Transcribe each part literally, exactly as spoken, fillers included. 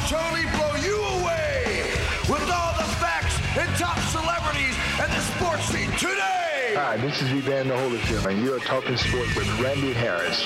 totally blow you away with all the facts and top celebrities and the sports scene today. Hi, this is Evander Holyfield, and you're talking sports with Randy Harris.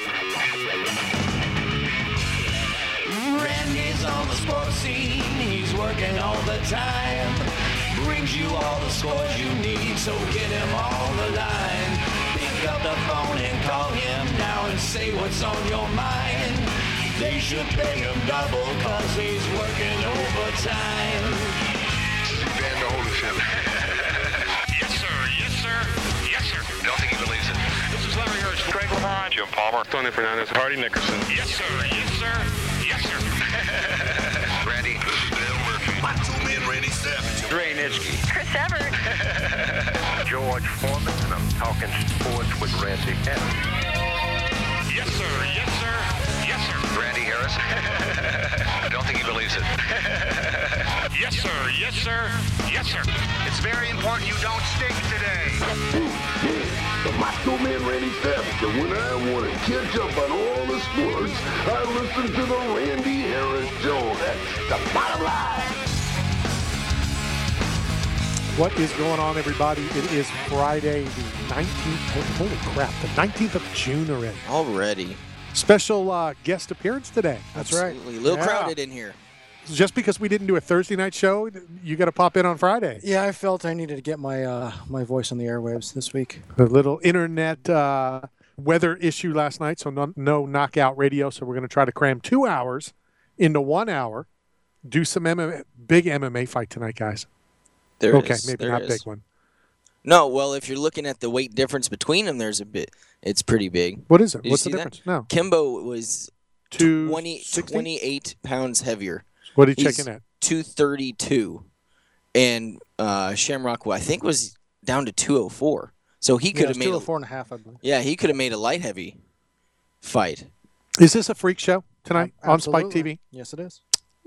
Randy's on the sports scene, he's working all the time. Brings you all the scores you need, so get him on the line. Pick up the phone and call him now and say what's on your mind. They should pay him double cause he's working overtime. Evander Holyfield. Yes, sir. Yes, sir. Yes, sir. Don't think he believes it. This is Larry Hirsch. Greg LeBron, Jim Palmer, Tony Fernandez, Hardy Nickerson. Yes, sir. Yes, sir. Yes, sir. Randy. This is Dale Murphy. My two men, Randy Savage. Ray Nitschke. Chris Evert. George Foreman, and I'm talking sports with Randy Harris. Yes, sir. Yes, sir. Yes, sir. Randy Harris. I don't think he believes it. Yes, sir. Yes, sir. Yes, sir. It's very important you don't stink today. The Macho Man Randy Savage, and when I want to catch up on all the sports, I listen to the Randy Harris Show. That's the bottom line. What is going on, everybody? It is Friday the nineteenth. Holy crap, the nineteenth of June already. Already. Special uh, guest appearance today. That's Absolutely. right. A little yeah. crowded in here. Just because we didn't do a Thursday night show, you got to pop in on Friday. Yeah, I felt I needed to get my uh, my voice on the airwaves this week. A little internet uh, weather issue last night, so no, no knockout radio. So we're going to try to cram two hours into one hour. Do some M M A, big M M A fight tonight, guys. There okay, is. maybe there not is. big one. No, well, if you're looking at the weight difference between them, there's a bit. It's pretty big. What is it? Did What's you the see difference? That? No. Kimbo was Two twenty, twenty-eight pounds heavier. What are you He's checking at? two thirty-two. And uh, Shamrock, well, I think, was down to two oh four. So he could yeah, have made two oh a, four and a half, I believe. Yeah, he could have made a light heavy fight. Is this a freak show tonight Uh, on Spike T V? Yes, it is.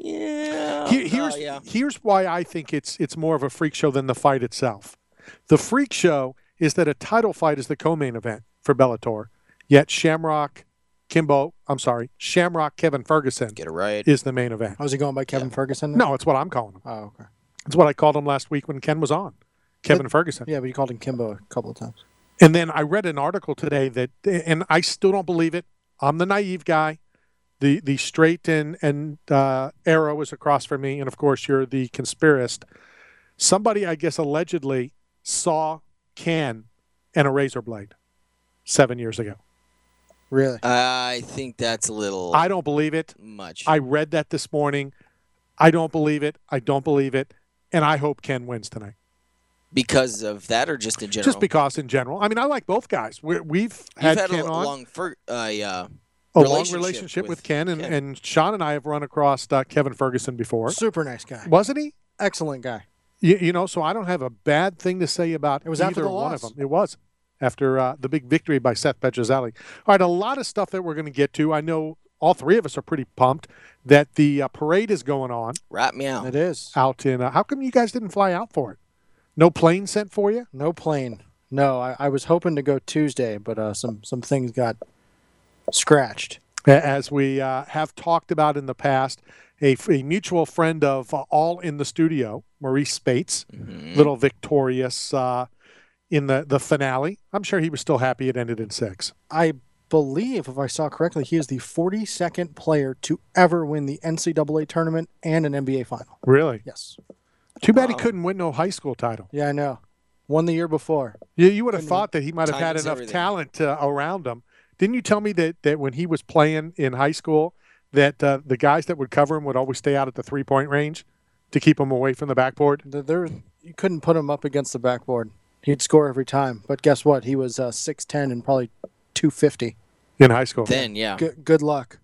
Yeah. Here, here's uh, yeah. here's why I think it's it's more of a freak show than the fight itself. The freak show is that a title fight is the co-main event for Bellator, yet Shamrock, Kimbo, I'm sorry, Shamrock Kevin Ferguson Get it right. is the main event. Was he going by Kevin Yeah. Ferguson? No, it's what I'm calling him. Oh, okay. It's what I called him last week when Ken was on, Kevin But- Ferguson. Yeah, but you called him Kimbo a couple of times. And then I read an article today that, and I still don't believe it. I'm the naive guy. The the straight and, and uh, arrow is across from me. And, of course, you're the conspiracist. Somebody, I guess, allegedly saw Ken and a razor blade seven years ago. Really? I think that's a little I don't believe it. much. I read that this morning. I don't believe it. I don't believe it. And I hope Ken wins tonight. Because of that or just in general? Just because in general. I mean, I like both guys. We're, we've You've had, had Ken a on. long fer- uh, yeah, a long relationship relationship with, with Ken, and, Ken. and Sean and I have run across uh, Kevin Ferguson before. Super nice guy. Wasn't he? Excellent guy. You, you know, so I don't have a bad thing to say about It was either after the one loss. of them. It was after uh, the big victory by Seth Petrozelli. All right, a lot of stuff that we're going to get to. I know all three of us are pretty pumped that the uh, parade is going on rat me out. It is. out in. Uh, how come you guys didn't fly out for it? No plane sent for you? No plane. No, I, I was hoping to go Tuesday, but uh, some, some things got scratched. As we uh, have talked about in the past, a, a mutual friend of uh, All in the Studio, Maurice Spates, Mhm. little victorious uh, in the, the finale. I'm sure he was still happy it ended in six. I believe, if I saw correctly, he is the forty-second player to ever win the N C double A tournament and an N B A final. Really? Yes. Too bad he Wow. couldn't win no high school title. Yeah, I know. Won the year before. You, you would have Couldn't thought that he might have Time had is enough everything. talent uh, around him. Didn't you tell me that, that when he was playing in high school, that uh, the guys that would cover him would always stay out at the three-point range to keep him away from the backboard? There, there- you couldn't put him up against the backboard. He'd score every time. But guess what? He was uh, six ten and probably two fifty. In high school. Then, yeah. Good, good luck.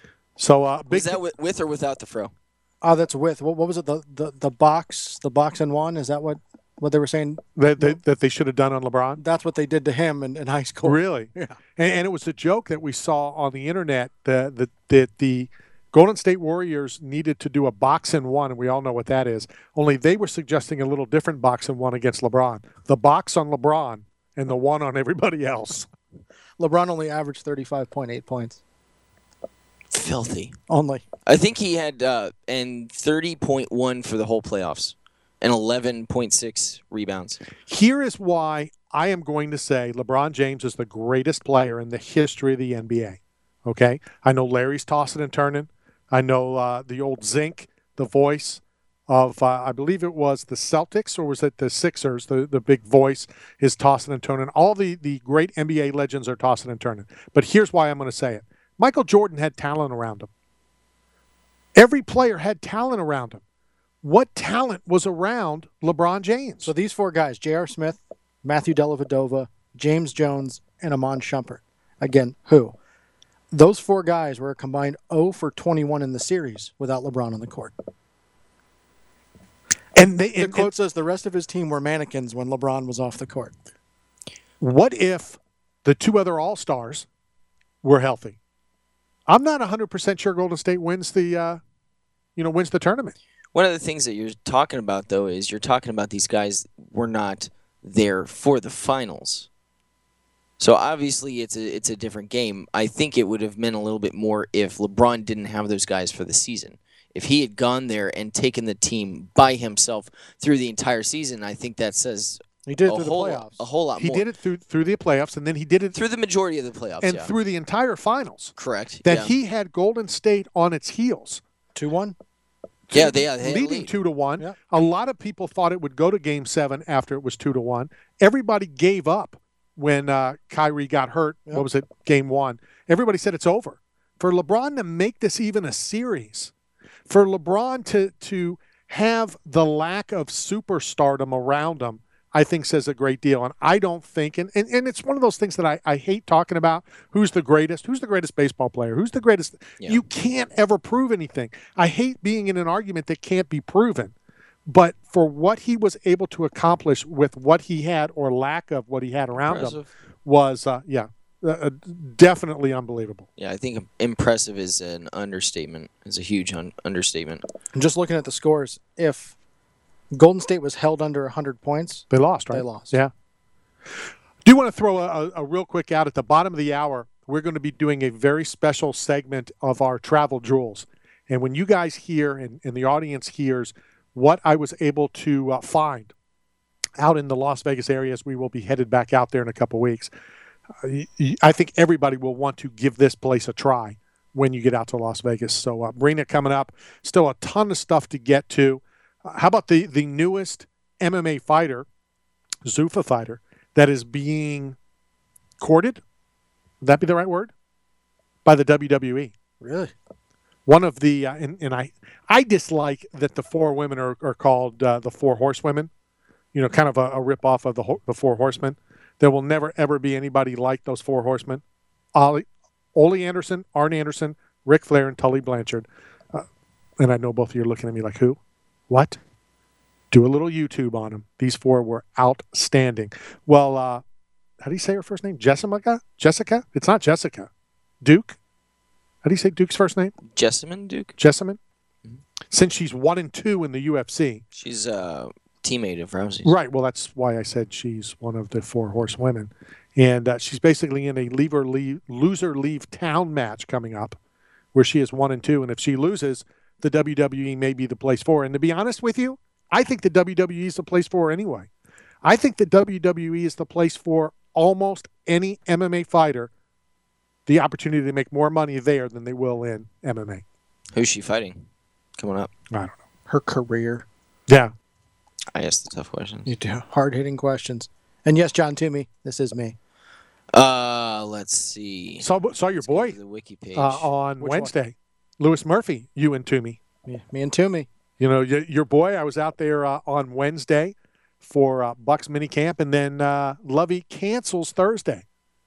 So, uh, big Was that with, with or without the fro? Oh, that's with. What, what was it? The, the the box, the box and one? Is that what, what they were saying? that, that, that they should have done on LeBron? That's what they did to him in, in high school. Really? Yeah. And, and it was a joke that we saw on the internet that that that the Golden State Warriors needed to do a box and one, and we all know what that is. Only they were suggesting a little different box and one against LeBron. The box on LeBron and the one on everybody else. LeBron only averaged thirty-five point eight points. Filthy. Only. I think he had uh, and thirty point one for the whole playoffs and eleven point six rebounds. Here is why I am going to say LeBron James is the greatest player in the history of the N B A. Okay? I know Larry's tossing and turning. I know uh, the old Zink, the voice of, uh, I believe it was the Celtics, or was it the Sixers, the, the big voice is tossing and turning. All the, the great N B A legends are tossing and turning. But here's why I'm going to say it. Michael Jordan had talent around him. Every player had talent around him. What talent was around LeBron James? So these four guys, J R. Smith, Matthew Dellavedova, James Jones, and Iman Shumpert. Again, who? Those four guys were a combined zero for twenty-one in the series without LeBron on the court. And they, The and, quote and says the rest of his team were mannequins when LeBron was off the court. what if the two other All-Stars were healthy? I'm not one hundred percent sure Golden State wins the, uh, you know, wins the tournament. One of the things that you're talking about, though, is you're talking about these guys were not there for the finals. So obviously it's a it's a different game. I think it would have meant a little bit more if LeBron didn't have those guys for the season. If he had gone there and taken the team by himself through the entire season, I think that says He did it a through the whole playoffs. a whole lot He more. did it through through the playoffs, and then he did it through the majority of the playoffs, and yeah. through the entire finals. Correct. That yeah. he had Golden State on its heels. two one? Yeah, they, they had a leading lead. two to one. Yep. A lot of people thought it would go to Game Seven after it was two to one. Everybody gave up when uh, Kyrie got hurt. Yep. What was it? Game one. Everybody said it's over. For LeBron to make this even a series, for LeBron to to have the lack of superstardom around him, I think says a great deal. And I don't think, and, and, and it's one of those things that I, I hate talking about. Who's the greatest? Who's the greatest baseball player? Who's the greatest? Yeah. You can't ever prove anything. I hate being in an argument that can't be proven. But for what he was able to accomplish with what he had or lack of what he had around him Impressive. was, uh, yeah, uh, definitely unbelievable. Yeah, I think impressive is an understatement. Is a huge un- understatement. And just looking at the scores, if Golden State was held under one hundred points, They lost, right? They lost. Yeah. Do want to throw a, a, a real quick out at the bottom of the hour. We're going to be doing a very special segment of our travel jewels. And when you guys hear and, and the audience hears what I was able to uh, find out in the Las Vegas area as we will be headed back out there in a couple weeks, uh, y- y- I think everybody will want to give this place a try when you get out to Las Vegas. So uh, Brina coming up. Still a ton of stuff to get to. Uh, how about the, the newest M M A fighter, Zuffa fighter, that is being courted? Would that be the right word? By the W W E. really? One of the, uh, and, and I I dislike that the four women are, are called uh, the four horsewomen, you know, kind of a, a rip-off of the, ho- the four horsemen. There will never, ever be anybody like those four horsemen. Ollie, Ole Anderson, Arn Anderson, Ric Flair, and Tully Blanchard. Uh, and I know both of you are looking at me like, who? What? Do a little YouTube on them. These four were outstanding. Well, uh, how do you say her first name? Jessica? Jessica? It's not Jessica. Duke? How do you say Duke's first name? Jessamine Duke. Jessamine? Since she's one and two in the U F C. She's a teammate of Rousey's. Right. Well, that's why I said she's one of the four horsewomen. And uh, she's basically in a leave or leave, loser leave town match coming up where she is one and two. And if she loses, the W W E may be the place for her. And to be honest with you, I think the W W E is the place for her anyway. I think the W W E is the place for almost any M M A fighter, the opportunity to make more money there than they will in M M A. Who's she fighting? Coming up. I don't know. Her career. Yeah. I asked the tough questions. You do. Hard-hitting questions. And yes, John Toomey, this is me. Uh, let's see. Saw, saw your Let's go boy to the wiki page. uh, on Which one? Wednesday. Lewis Murphy, you and Toomey. Me, me and Toomey. You know, y- your boy, I was out there uh, on Wednesday for uh, Bucks minicamp, and then uh, Lovey cancels Thursday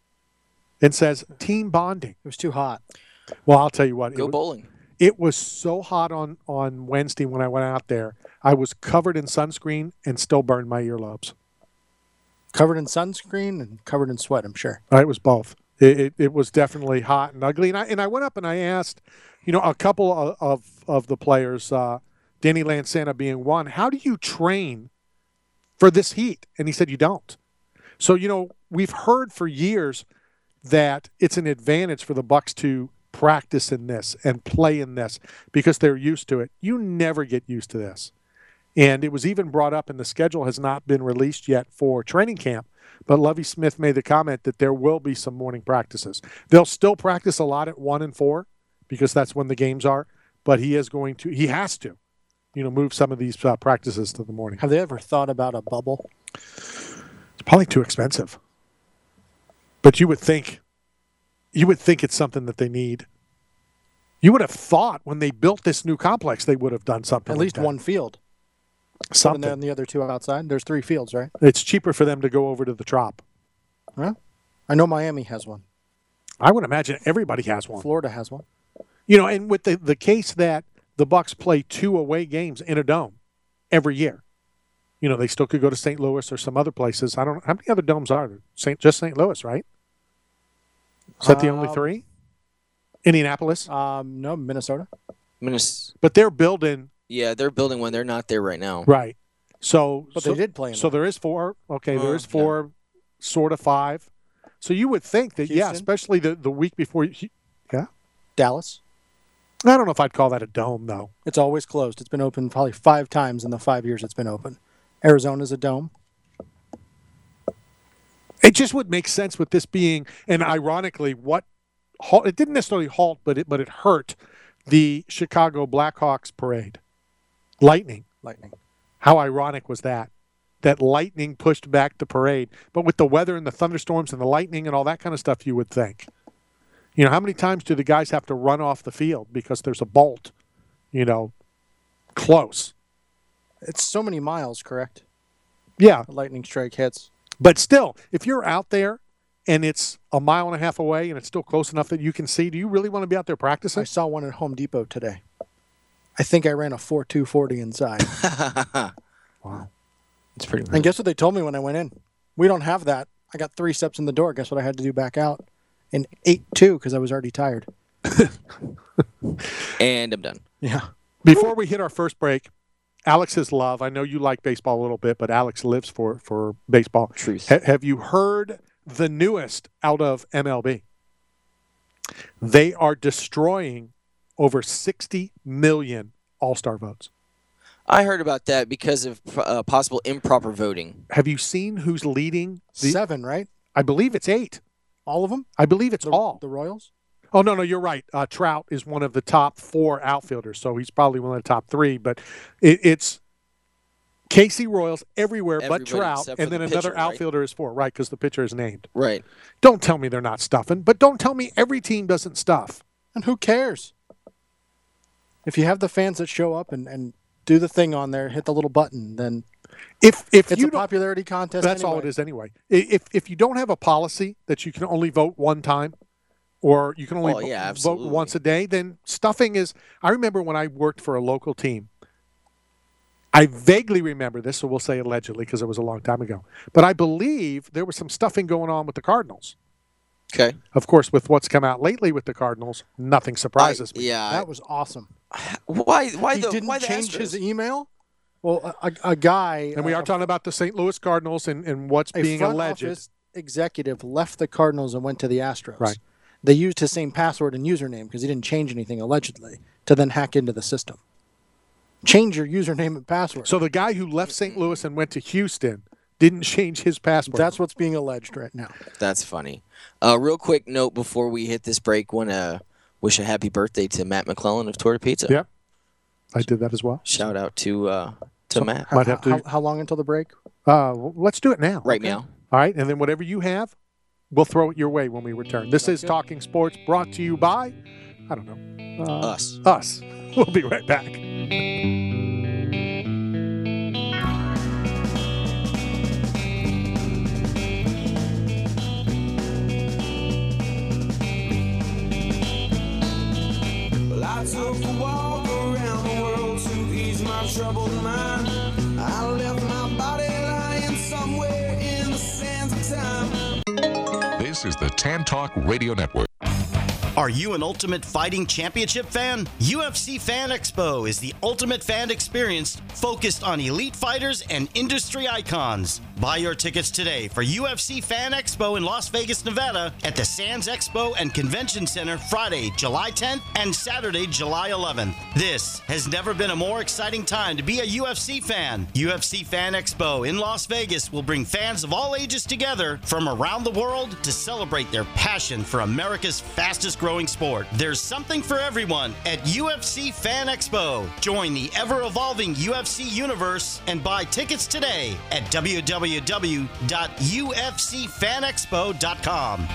and says team bonding. It was too hot. Well, I'll tell you what. Go it, bowling. it was so hot on, on Wednesday when I went out there. I was covered in sunscreen and still burned my earlobes. Covered in sunscreen and covered in sweat, I'm sure. Uh, It was both. It, it, it was definitely hot and ugly. And I, and I went up and I asked, you know, a couple of, of, of the players, uh, Danny Lansana being one, how do you train for this heat? And he said, you don't. So, you know, we've heard for years that it's an advantage for the Bucks to practice in this and play in this because they're used to it. You never get used to this. And it was even brought up, and the schedule has not been released yet for training camp, but Lovie Smith made the comment that there will be some morning practices. They'll still practice a lot at one and four because that's when the games are, but he is going to, he has to, you know, move some of these uh, practices to the morning. Have they ever thought about a bubble? It's probably too expensive. But you would think, you would think it's something that they need. You would have thought when they built this new complex, they would have done something At like least that. one field. Something. And then the other two outside. There's three fields, right? It's cheaper for them to go over to the Trop. Well, I know Miami has one. I would imagine everybody has one. Florida has one. You know, and with the, the case that the Bucks play two away games in a dome every year, you know, they still could go to Saint Louis or some other places. I don't know. How many other domes are there? Saint, just Saint Louis, right? Is that the only Um, three? Indianapolis? Um, no, Minnesota. Minnesota. But they're building. Yeah, they're building one. They're not there right now. Right. So, But so, they did play in So that. there is four. Okay, Oh, there is yeah. four, sort of five. So you would think that, yeah, Houston? especially the, the week before. You, yeah. Dallas. I don't know if I'd call that a dome, though. It's always closed. It's been open probably five times in the five years it's been open. Arizona's a dome. It just would make sense with this being, and ironically, what halt, it didn't necessarily halt, but it but it hurt the Chicago Blackhawks parade. Lightning. Lightning. How ironic was that? That lightning pushed back the parade. But with the weather and the thunderstorms and the lightning and all that kind of stuff, you would think. You know, how many times do the guys have to run off the field because there's a bolt, you know, close? It's so many miles, correct? Yeah. The lightning strike hits. But still, if you're out there and it's a mile and a half away and it's still close enough that you can see, do you really want to be out there practicing? I saw one at Home Depot today. I think I ran a four two forty inside. Wow. It's pretty And guess what they told me when I went in? We don't have that. I got three steps in the door. Guess what I had to do back out? And eight two because I was already tired. And I'm done. Yeah. Before we hit our first break, Alex's love. I know you like baseball a little bit, but Alex lives for, for baseball. Truth. Ha- have you heard the newest out of M L B? They are destroying over sixty million All-Star votes. I heard about that because of uh, possible improper voting. Have you seen who's leading? The, Seven, right? I believe it's eight. All of them? I believe it's The, all. the Royals? Oh, no, no, you're right. Uh, Trout is one of the top four outfielders, so he's probably one of the top three. But it, it's Casey Royals everywhere Everybody but Trout, except for and then the another pitcher, right? outfielder is four, right, because the pitcher is named. Right. Don't tell me they're not stuffing, but don't tell me every team doesn't stuff. And who cares? If you have the fans that show up and, and do the thing on there, hit the little button, then If if it's you a don't, popularity contest. that's all it anyway. is anyway. I- If if you don't have a policy that you can only vote one time, or you can only Well, vo- yeah, vote absolutely. once a day, then stuffing is. I remember when I worked for a local team. I vaguely remember this, so we'll say allegedly because it was a long time ago. But I believe there was some stuffing going on with the Cardinals. Okay. Of course, with what's come out lately with the Cardinals, nothing surprises I- me. yeah. That was awesome. Why? Why he the? didn't why the change Astros? his email? Well, a, a, a guy. And we uh, are talking about the Saint Louis Cardinals and, and what's a being front alleged. office executive left the Cardinals and went to the Astros. Right. They used his same password and username because he didn't change anything allegedly to then hack into the system. Change your username and password. So the guy who left Saint Louis and went to Houston didn't change his password. That's what's being alleged right now. That's funny. Uh, real quick note before we hit this break, want to wish a happy birthday to Matt McClellan of Torta Pizza. Yep. I did that as well. Shout out to uh, to So- Matt. Might have to- How, how long until the break? Uh, well, let's do it now. Right now. All right, and then whatever you have, we'll throw it your way when we return. This is Talking Sports, brought to you by, I don't know, uh, Us. Us. We'll be right back. Well, I took a walk around the world to ease my troubled mind. I left my body lying somewhere in the sands of time. This is the Tan Talk Radio Network. Are you an Ultimate Fighting Championship fan? U F C Fan Expo is the ultimate fan experience focused on elite fighters and industry icons. Buy your tickets today for U F C Fan Expo in Las Vegas, Nevada at the Sands Expo and Convention Center Friday, July tenth and Saturday, July eleventh. This has never been a more exciting time to be a U F C fan. U F C Fan Expo in Las Vegas will bring fans of all ages together from around the world to celebrate their passion for America's fastest growing sport. There's something for everyone at U F C Fan Expo. Join the ever-evolving U F C universe and buy tickets today at w w w dot u f c fan expo dot com.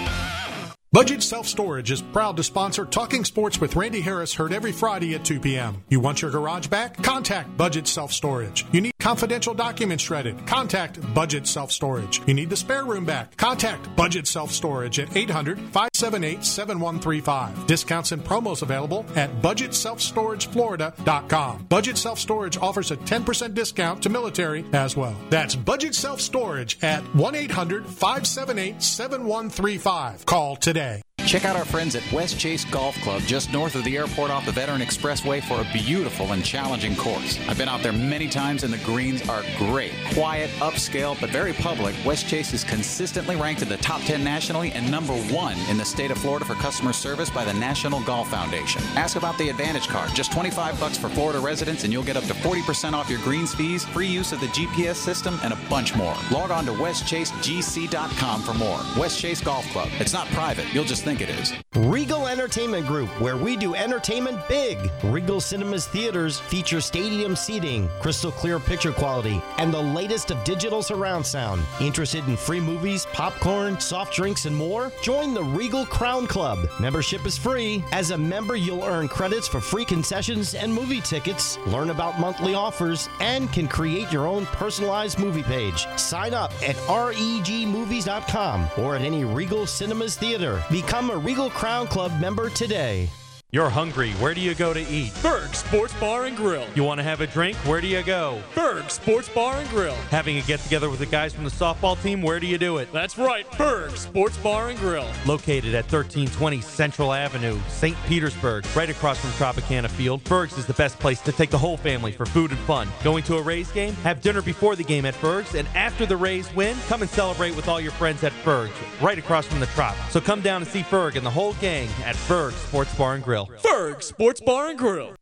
Budget Self-Storage is proud to sponsor Talking Sports with Randy Harris, heard every Friday at two p.m. You want your garage back? Contact Budget Self-Storage. You need confidential documents shredded? Contact Budget Self-Storage. You need the spare room back? Contact Budget Self-Storage at eight hundred, five seven eight, seven one three five. Discounts and promos available at budget self storage florida dot com. Budget Self-Storage offers a ten percent discount to military as well. That's Budget Self-Storage at one eight hundred, five seven eight, seven one three five. Call today. Check out our friends at West Chase Golf Club just north of the airport off the Veteran Expressway for a beautiful and challenging course. I've been out there many times and the greens are great. Quiet, upscale, but very public. West Chase is consistently ranked in the top ten nationally and number one in the state of Florida for customer service by the National Golf Foundation. Ask about the Advantage Card. Just twenty-five bucks for Florida residents and you'll get up to forty percent off your greens fees, free use of the G P S system, and a bunch more. Log on to west chase g c dot com for more. West Chase Golf Club. It's not private. You'll just think it is. Regal Entertainment Group, where we do entertainment big. Regal Cinemas Theaters feature stadium seating, crystal clear picture quality, and the latest of digital surround sound. Interested in free movies, popcorn, soft drinks, and more? Join the Regal Crown Club. Membership is free. As a member, you'll earn credits for free concessions and movie tickets, learn about monthly offers, and can create your own personalized movie page. Sign up at reg movies dot com or at any Regal Cinemas Theater. Become a Regal Crown Club member today. You're hungry. Where do you go to eat? Berg Sports Bar and Grill. You want to have a drink? Where do you go? Berg Sports Bar and Grill. Having a get-together with the guys from the softball team? Where do you do it? That's right, Berg Sports Bar and Grill. Located at thirteen twenty Central Avenue, Saint Petersburg, right across from Tropicana Field. Berg's is the best place to take the whole family for food and fun. Going to a Rays game? Have dinner before the game at Berg's, and after the Rays win, come and celebrate with all your friends at Berg's, right across from the Trop. So come down and see Berg and the whole gang at Berg Sports Bar and Grill. Berg Sports Bar and Grill.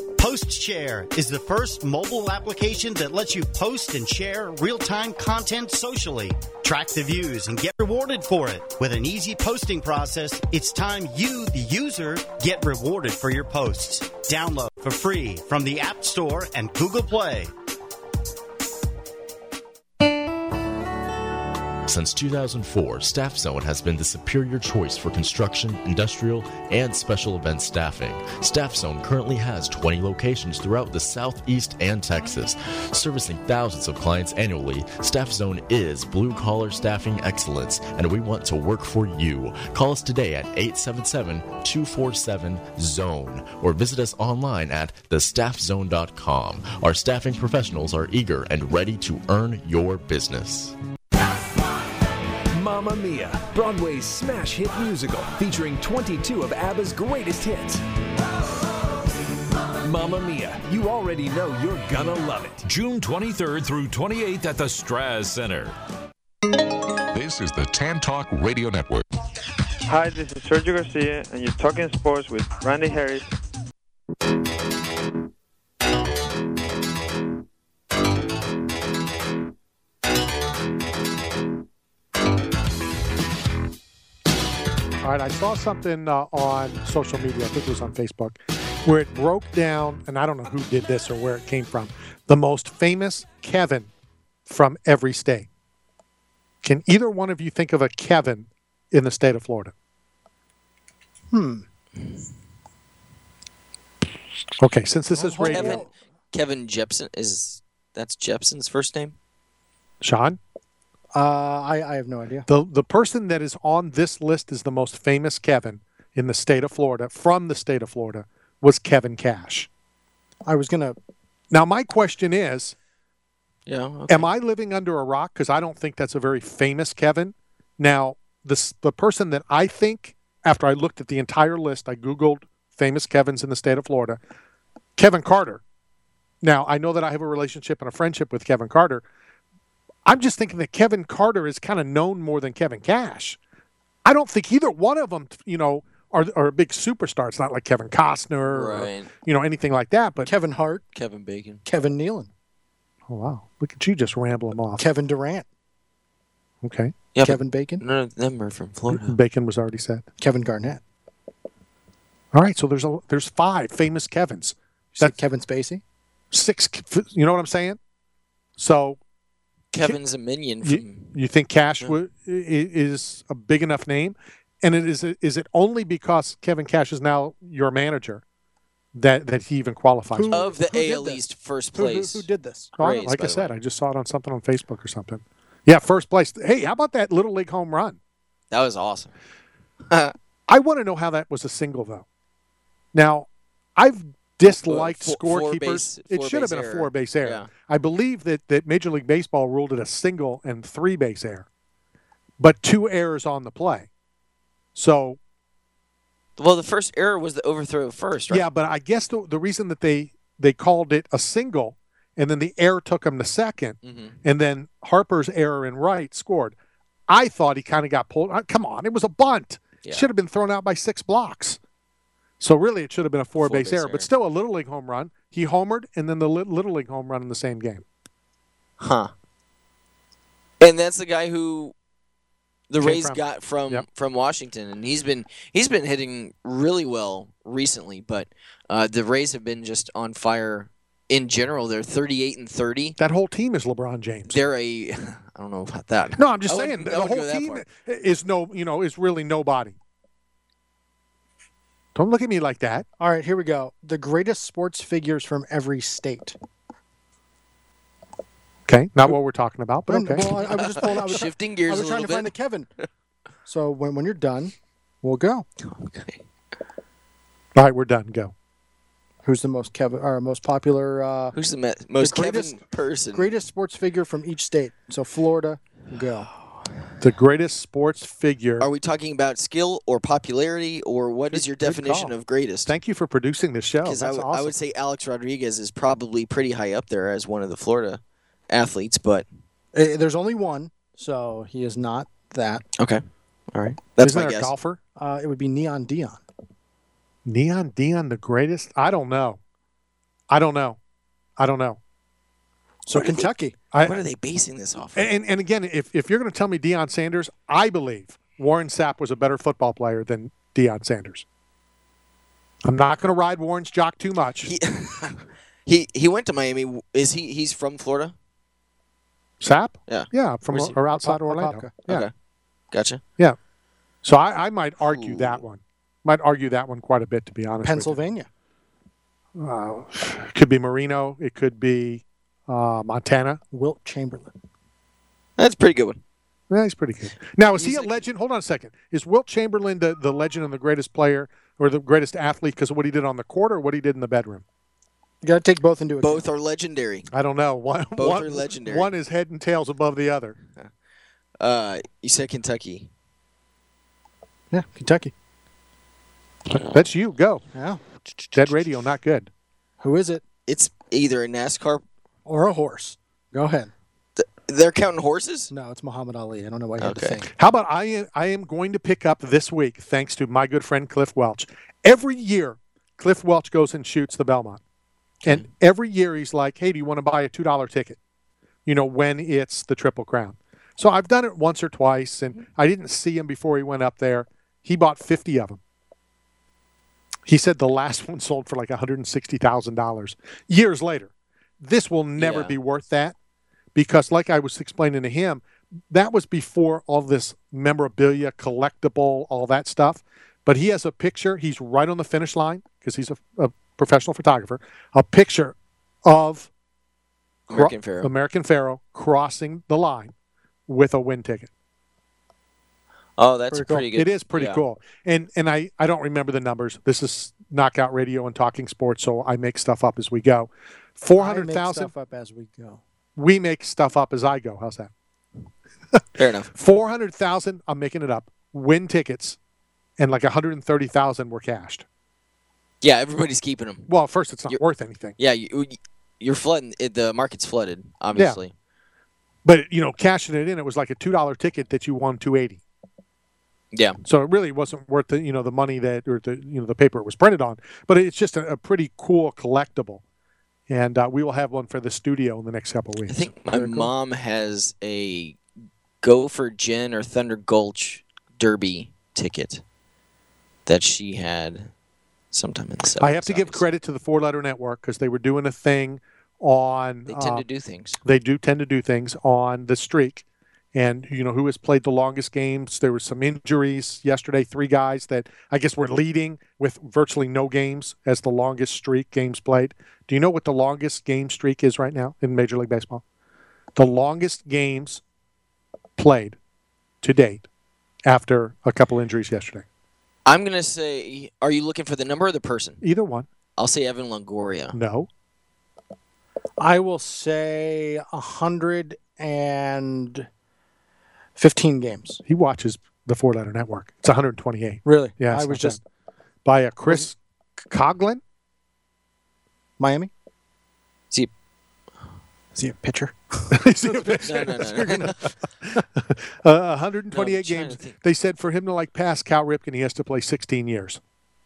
PostShare is the first mobile application that lets you post and share real-time content socially. Track the views and get rewarded for it. With an easy posting process, it's time you, the user, get rewarded for your posts. Download for free from the App Store and Google Play. Since two thousand four, Staff Zone has been the superior choice for construction, industrial, and special event staffing. Staff Zone currently has twenty locations throughout the Southeast and Texas. Servicing thousands of clients annually, Staff Zone is blue-collar staffing excellence, and we want to work for you. Call us today at eight seven seven, two four seven, zone or visit us online at the staff zone dot com. Our staffing professionals are eager and ready to earn your business. Mamma Mia, Broadway's smash hit musical featuring twenty-two of ABBA's greatest hits. Mamma Mia, you already know you're gonna love it. June twenty-third through twenty-eighth at the Straz Center. This is the Tan Talk Radio Network. Hi, this is Sergio Garcia, and you're talking sports with Randy Harris. All right, I saw something uh, on social media, I think it was on Facebook, where it broke down, and I don't know who did this or where it came from, the most famous Kevin from every state. Can either one of you think of a Kevin in the state of Florida? Hmm. Okay, since this is radio. Kevin, Kevin Jepson, is that's Jepson's first name? Sean? Uh, I, I have no idea. The the person that is on this list is the most famous Kevin in the state of Florida, from the state of Florida, was Kevin Cash. I was going to... Now, my question is, yeah, okay. Am I living under a rock? Because I don't think that's a very famous Kevin. Now, this, the person that I think, after I looked at the entire list, I Googled famous Kevins in the state of Florida, Kevin Carter. Now, I know that I have a relationship and a friendship with Kevin Carter. I'm just thinking that Kevin Carter is kind of known more than Kevin Cash. I don't think either one of them, you know, are, are a big superstar. It's not like Kevin Costner Right. or, you know, anything like that. But Kevin Hart, Kevin Bacon. Kevin Nealon, oh, wow. Look at you just rambling them off. Kevin Durant, Okay. Yeah, Kevin Bacon, None of them are from Florida. Bacon was already said. Kevin Garnett. All right, so there's a, there's five famous Kevins. That's Kevin Spacey. Six, you know what I'm saying? So Kevin's a minion from. you, you think Cash w- is a big enough name? And it is is it only because Kevin Cash is now your manager that, that he even qualifies? Who- of the who did A L this? East first Who, who, place. who did this? Oh, I don't- Rays, like by I the said, way. I just saw it on something on Facebook or something. Yeah, first place. Hey, how about that Little League home run? That was awesome. I want to know how that was a single, though. Now, I've disliked Four- four scorekeepers. base- It four should have base been a error. four-base error. Yeah. I believe that, that Major League Baseball ruled it a single and three-base error, but two errors on the play. So, Well, the first error was the overthrow first, right? yeah, but I guess the, the reason that they, they called it a single and then the error took him to second, Mhm. and then Harper's error in right scored. I thought he kind of got pulled. uh, Come on, it was a bunt. Yeah. Should have been thrown out by six blocks. So really, it should have been a four-base Four-base error, error. but still a Little League home run. He homered, and then the Lit- Little League home run in the same game. Huh. And that's the guy who the Came Rays from- got from Yep. from Washington, and he's been he's been hitting really well recently. But uh, the Rays have been just on fire in general. They're thirty-eight and thirty. That whole team is LeBron James. They're a I don't know about that. No, I'm just I saying wouldn't- I the wouldn't whole go that team far. is no, you know, is really nobody. Don't look at me like that. All right, here we go. The greatest sports figures from every state. Okay, not what we're talking about, but Well, okay. well, I, I was just pulling, I was, Shifting gears I was a trying little to find the bit. Kevin. So when when you're done, we'll go. Okay. All right, we're done. Go. Who's the most Kevin or most popular? Uh, Who's the me- most greatest- Kevin person? greatest sports figure from each state? So Florida, go. The greatest sports figure. Are we talking about skill or popularity, or what is your Good definition call. of greatest? Thank you for producing this show. Because That's I would awesome. I would say Alex Rodriguez is probably pretty high up there as one of the Florida athletes, but Uh, there's only one, so he is not that. okay, all right, that's Isn't my there a guess. golfer? Uh, it would be Neon Dion. Neon Dion, the greatest? I don't know. I don't know. I don't know. So What are they- Kentucky. I, What are they basing this off of? and, and again, if, if you're going to tell me Deion Sanders, I believe Warren Sapp was a better football player than Deion Sanders. I'm not going to ride Warren's jock too much. He, he he went to Miami. Is he? He's from Florida. Sapp? Yeah. Yeah, from Where's he? or outside Pop- Orlando. Popka. Yeah. Okay, gotcha. Yeah. So I, I might argue Ooh. that one. Might argue that one quite a bit, to be honest. Pennsylvania. With you. Uh, it could be Marino. It could be uh, Montana. Wilt Chamberlain. That's a pretty good one. Yeah, he's pretty good. Now, is he He's a like- legend? Hold on a second. Is Wilt Chamberlain the, the legend and the greatest player or the greatest athlete because of what he did on the court or what he did in the bedroom? You got to take both into account. Both are legendary. I don't know. One, Both one, are legendary. One is head and tails above the other. Uh, you said Kentucky. Yeah, Kentucky. That's you. Go. Yeah. Dead radio, not good. Who is it? It's either a NASCAR. Or a horse? Go ahead. th- They're counting horses. No, it's Muhammad Ali. I don't know why you had to Okay. think. How about I am, I am going to pick up this week, thanks to my good friend Cliff Welch. Every year, Cliff Welch goes and shoots the Belmont. And every year he's like, hey, do you want to buy a two dollar ticket? You know, when it's the Triple Crown. So I've done it once or twice, and I didn't see him before he went up there. He bought fifty of them. He said the last one sold for like one hundred sixty thousand dollars. Years later, this will never Yeah. be worth that because, like I was explaining to him, that was before all this memorabilia, collectible, all that stuff. But he has a picture. He's right on the finish line because he's a, a professional photographer. A picture of American Pharaoh. American Pharaoh crossing the line with a win ticket. Oh, that's Pretty cool. pretty good. It is pretty yeah. cool. And and I, I don't remember the numbers. This is Knockout Radio and Talking Sports, so I make stuff up as we go. four I hundred make thousand. stuff up as we go. We make stuff up as I go. How's that? Fair enough. four hundred thousand, I'm making it up, win tickets, and like one hundred thirty thousand were cashed. Yeah, everybody's keeping them. Well, at first, it's not You're- worth anything. Yeah, you, you're flooding. It, the market's flooded, obviously. But, you know, cashing it in, it was like a two dollar ticket that you won two eighty. Yeah. So it really wasn't worth the, you know, the money that, or the, you know, the paper it was printed on. But it's just a, a pretty cool collectible. And uh, we will have one for the studio in the next couple of weeks. I think my mom has a Gopher Gin or Thunder Gulch Derby ticket that she had sometime in the seventies. I have to give credit to the Four Letter Network because they were doing a thing on. They tend uh, to do things. They do tend to do things on the streak. And, you know, who has played the longest games? There were some injuries yesterday, three guys that I guess were leading with virtually no games as the longest streak games played. Do you know what the longest game streak is right now in Major League Baseball? The longest games played to date after a couple injuries yesterday. I'm going to say, are you looking for the number or the person? Either one. I'll say Evan Longoria. No. I will say one hundred fifteen games. He watches the Four Letter Network. It's one hundred twenty-eight. Really? Yeah. I was just bad. By a Chris Coughlin. Miami? Is he, Is he a pitcher? Is he a pitcher? No, no, no, no. uh, one hundred twenty-eight No, I'm trying games. to think. They said for him to like pass Cal Ripken, he has to play sixteen years.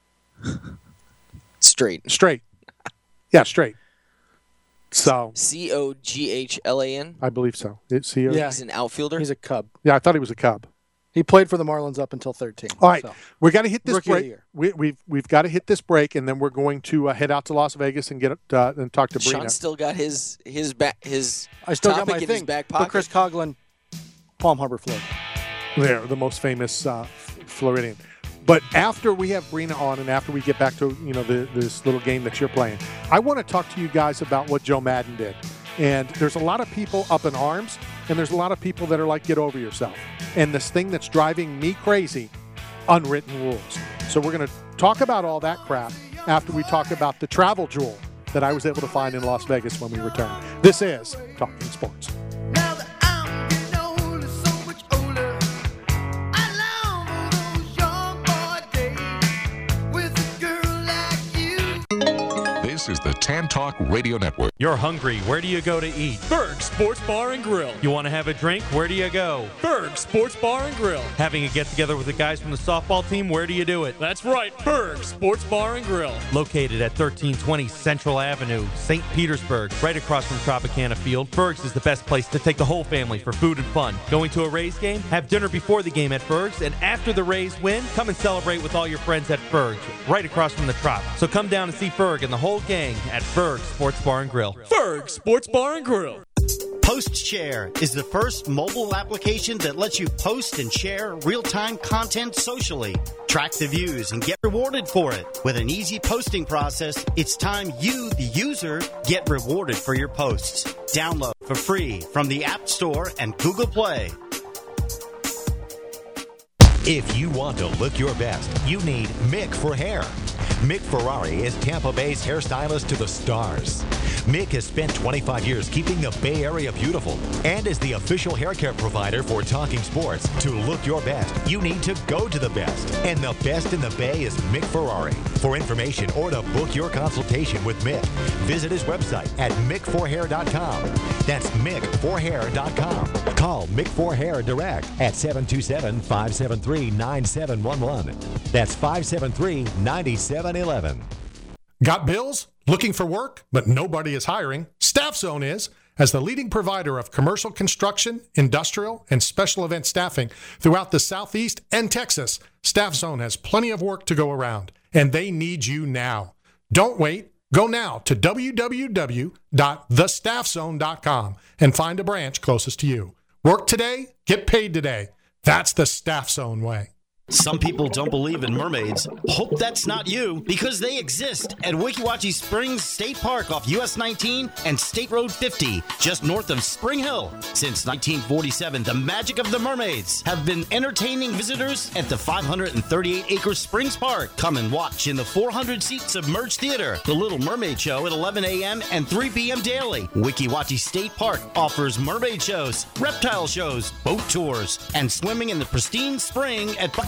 Straight. Straight. Yeah, straight. So C O G H L A N? I believe so. It's he, Yeah. He's an outfielder? He's a Cub. Yeah, I thought he was a Cub. He played for the Marlins up until thirteen. All right, so. we got to hit this Rookie of the break. year. We, we've we've got to hit this break, and then we're going to uh, head out to Las Vegas and get uh, and talk to Brina. Sean still got his his back his I still got topic my in thing. his back But pocket. Chris Coughlin, Palm Harbor, Florida. There, the most famous uh, Floridian. But after we have Brina on, and after we get back to you know the, this little game that you're playing, I want to talk to you guys about what Joe Madden did. And there's a lot of people up in arms, and there's a lot of people that are like, get over yourself. And this thing that's driving me crazy, unwritten rules. So we're going to talk about all that crap after we talk about the travel jewel that I was able to find in Las Vegas when we return. This is Talking Sports. This is the Tan Talk Radio Network. You're hungry. Where do you go to eat? Berg Sports Bar and Grill. You want to have a drink? Where do you go? Berg Sports Bar and Grill. Having a get-together with the guys from the softball team? Where do you do it? That's right, Berg Sports Bar and Grill. Located at thirteen twenty Central Avenue, Saint Petersburg, right across from Tropicana Field, Berg's is the best place to take the whole family for food and fun. Going to a Rays game? Have dinner before the game at Berg's, and after the Rays win, come and celebrate with all your friends at Berg's, right across from the Trop. So come down and see Berg and the whole gang at Berg's Sports Bar and Grill. Berg Sports Bar and Grill. PostShare is the first mobile application that lets you post and share real-time content socially. Track the views and get rewarded for it. With an easy posting process, it's time you, the user, get rewarded for your posts. Download for free from the App Store and Google Play. If you want to look your best, you need Mick for hair. Mick Ferrari is Tampa Bay's hairstylist to the stars. Mick has spent twenty-five years keeping the Bay Area beautiful and is the official hair care provider for Talking Sports. To look your best, you need to go to the best. And the best in the Bay is Mick Ferrari. For information or to book your consultation with Mick, visit his website at mick for hair dot com. That's mick for hair dot com. Call Mick for Hair direct at seven two seven, five seven three, nine seven one one. That's five seven three, nine seven one one. Got bills? Looking for work, but nobody is hiring? Staff Zone is. As the leading provider of commercial construction, industrial, and special event staffing throughout the Southeast and Texas, Staff Zone has plenty of work to go around, and they need you now. Don't wait. Go now to w w w dot the staff zone dot com and find a branch closest to you. Work today, get paid today. That's the Staff Zone way. Some people don't believe in mermaids. Hope that's not you, because they exist at Weeki Wachee Springs State Park off U S nineteen and State Road fifty, just north of Spring Hill. Since nineteen forty-seven, the magic of the mermaids have been entertaining visitors at the five hundred thirty-eight acre Springs Park. Come and watch in the four hundred seat submerged theater, the Little Mermaid Show at eleven a.m. and three p.m. daily. Weeki Wachee State Park offers mermaid shows, reptile shows, boat tours, and swimming in the pristine spring at Buccaneer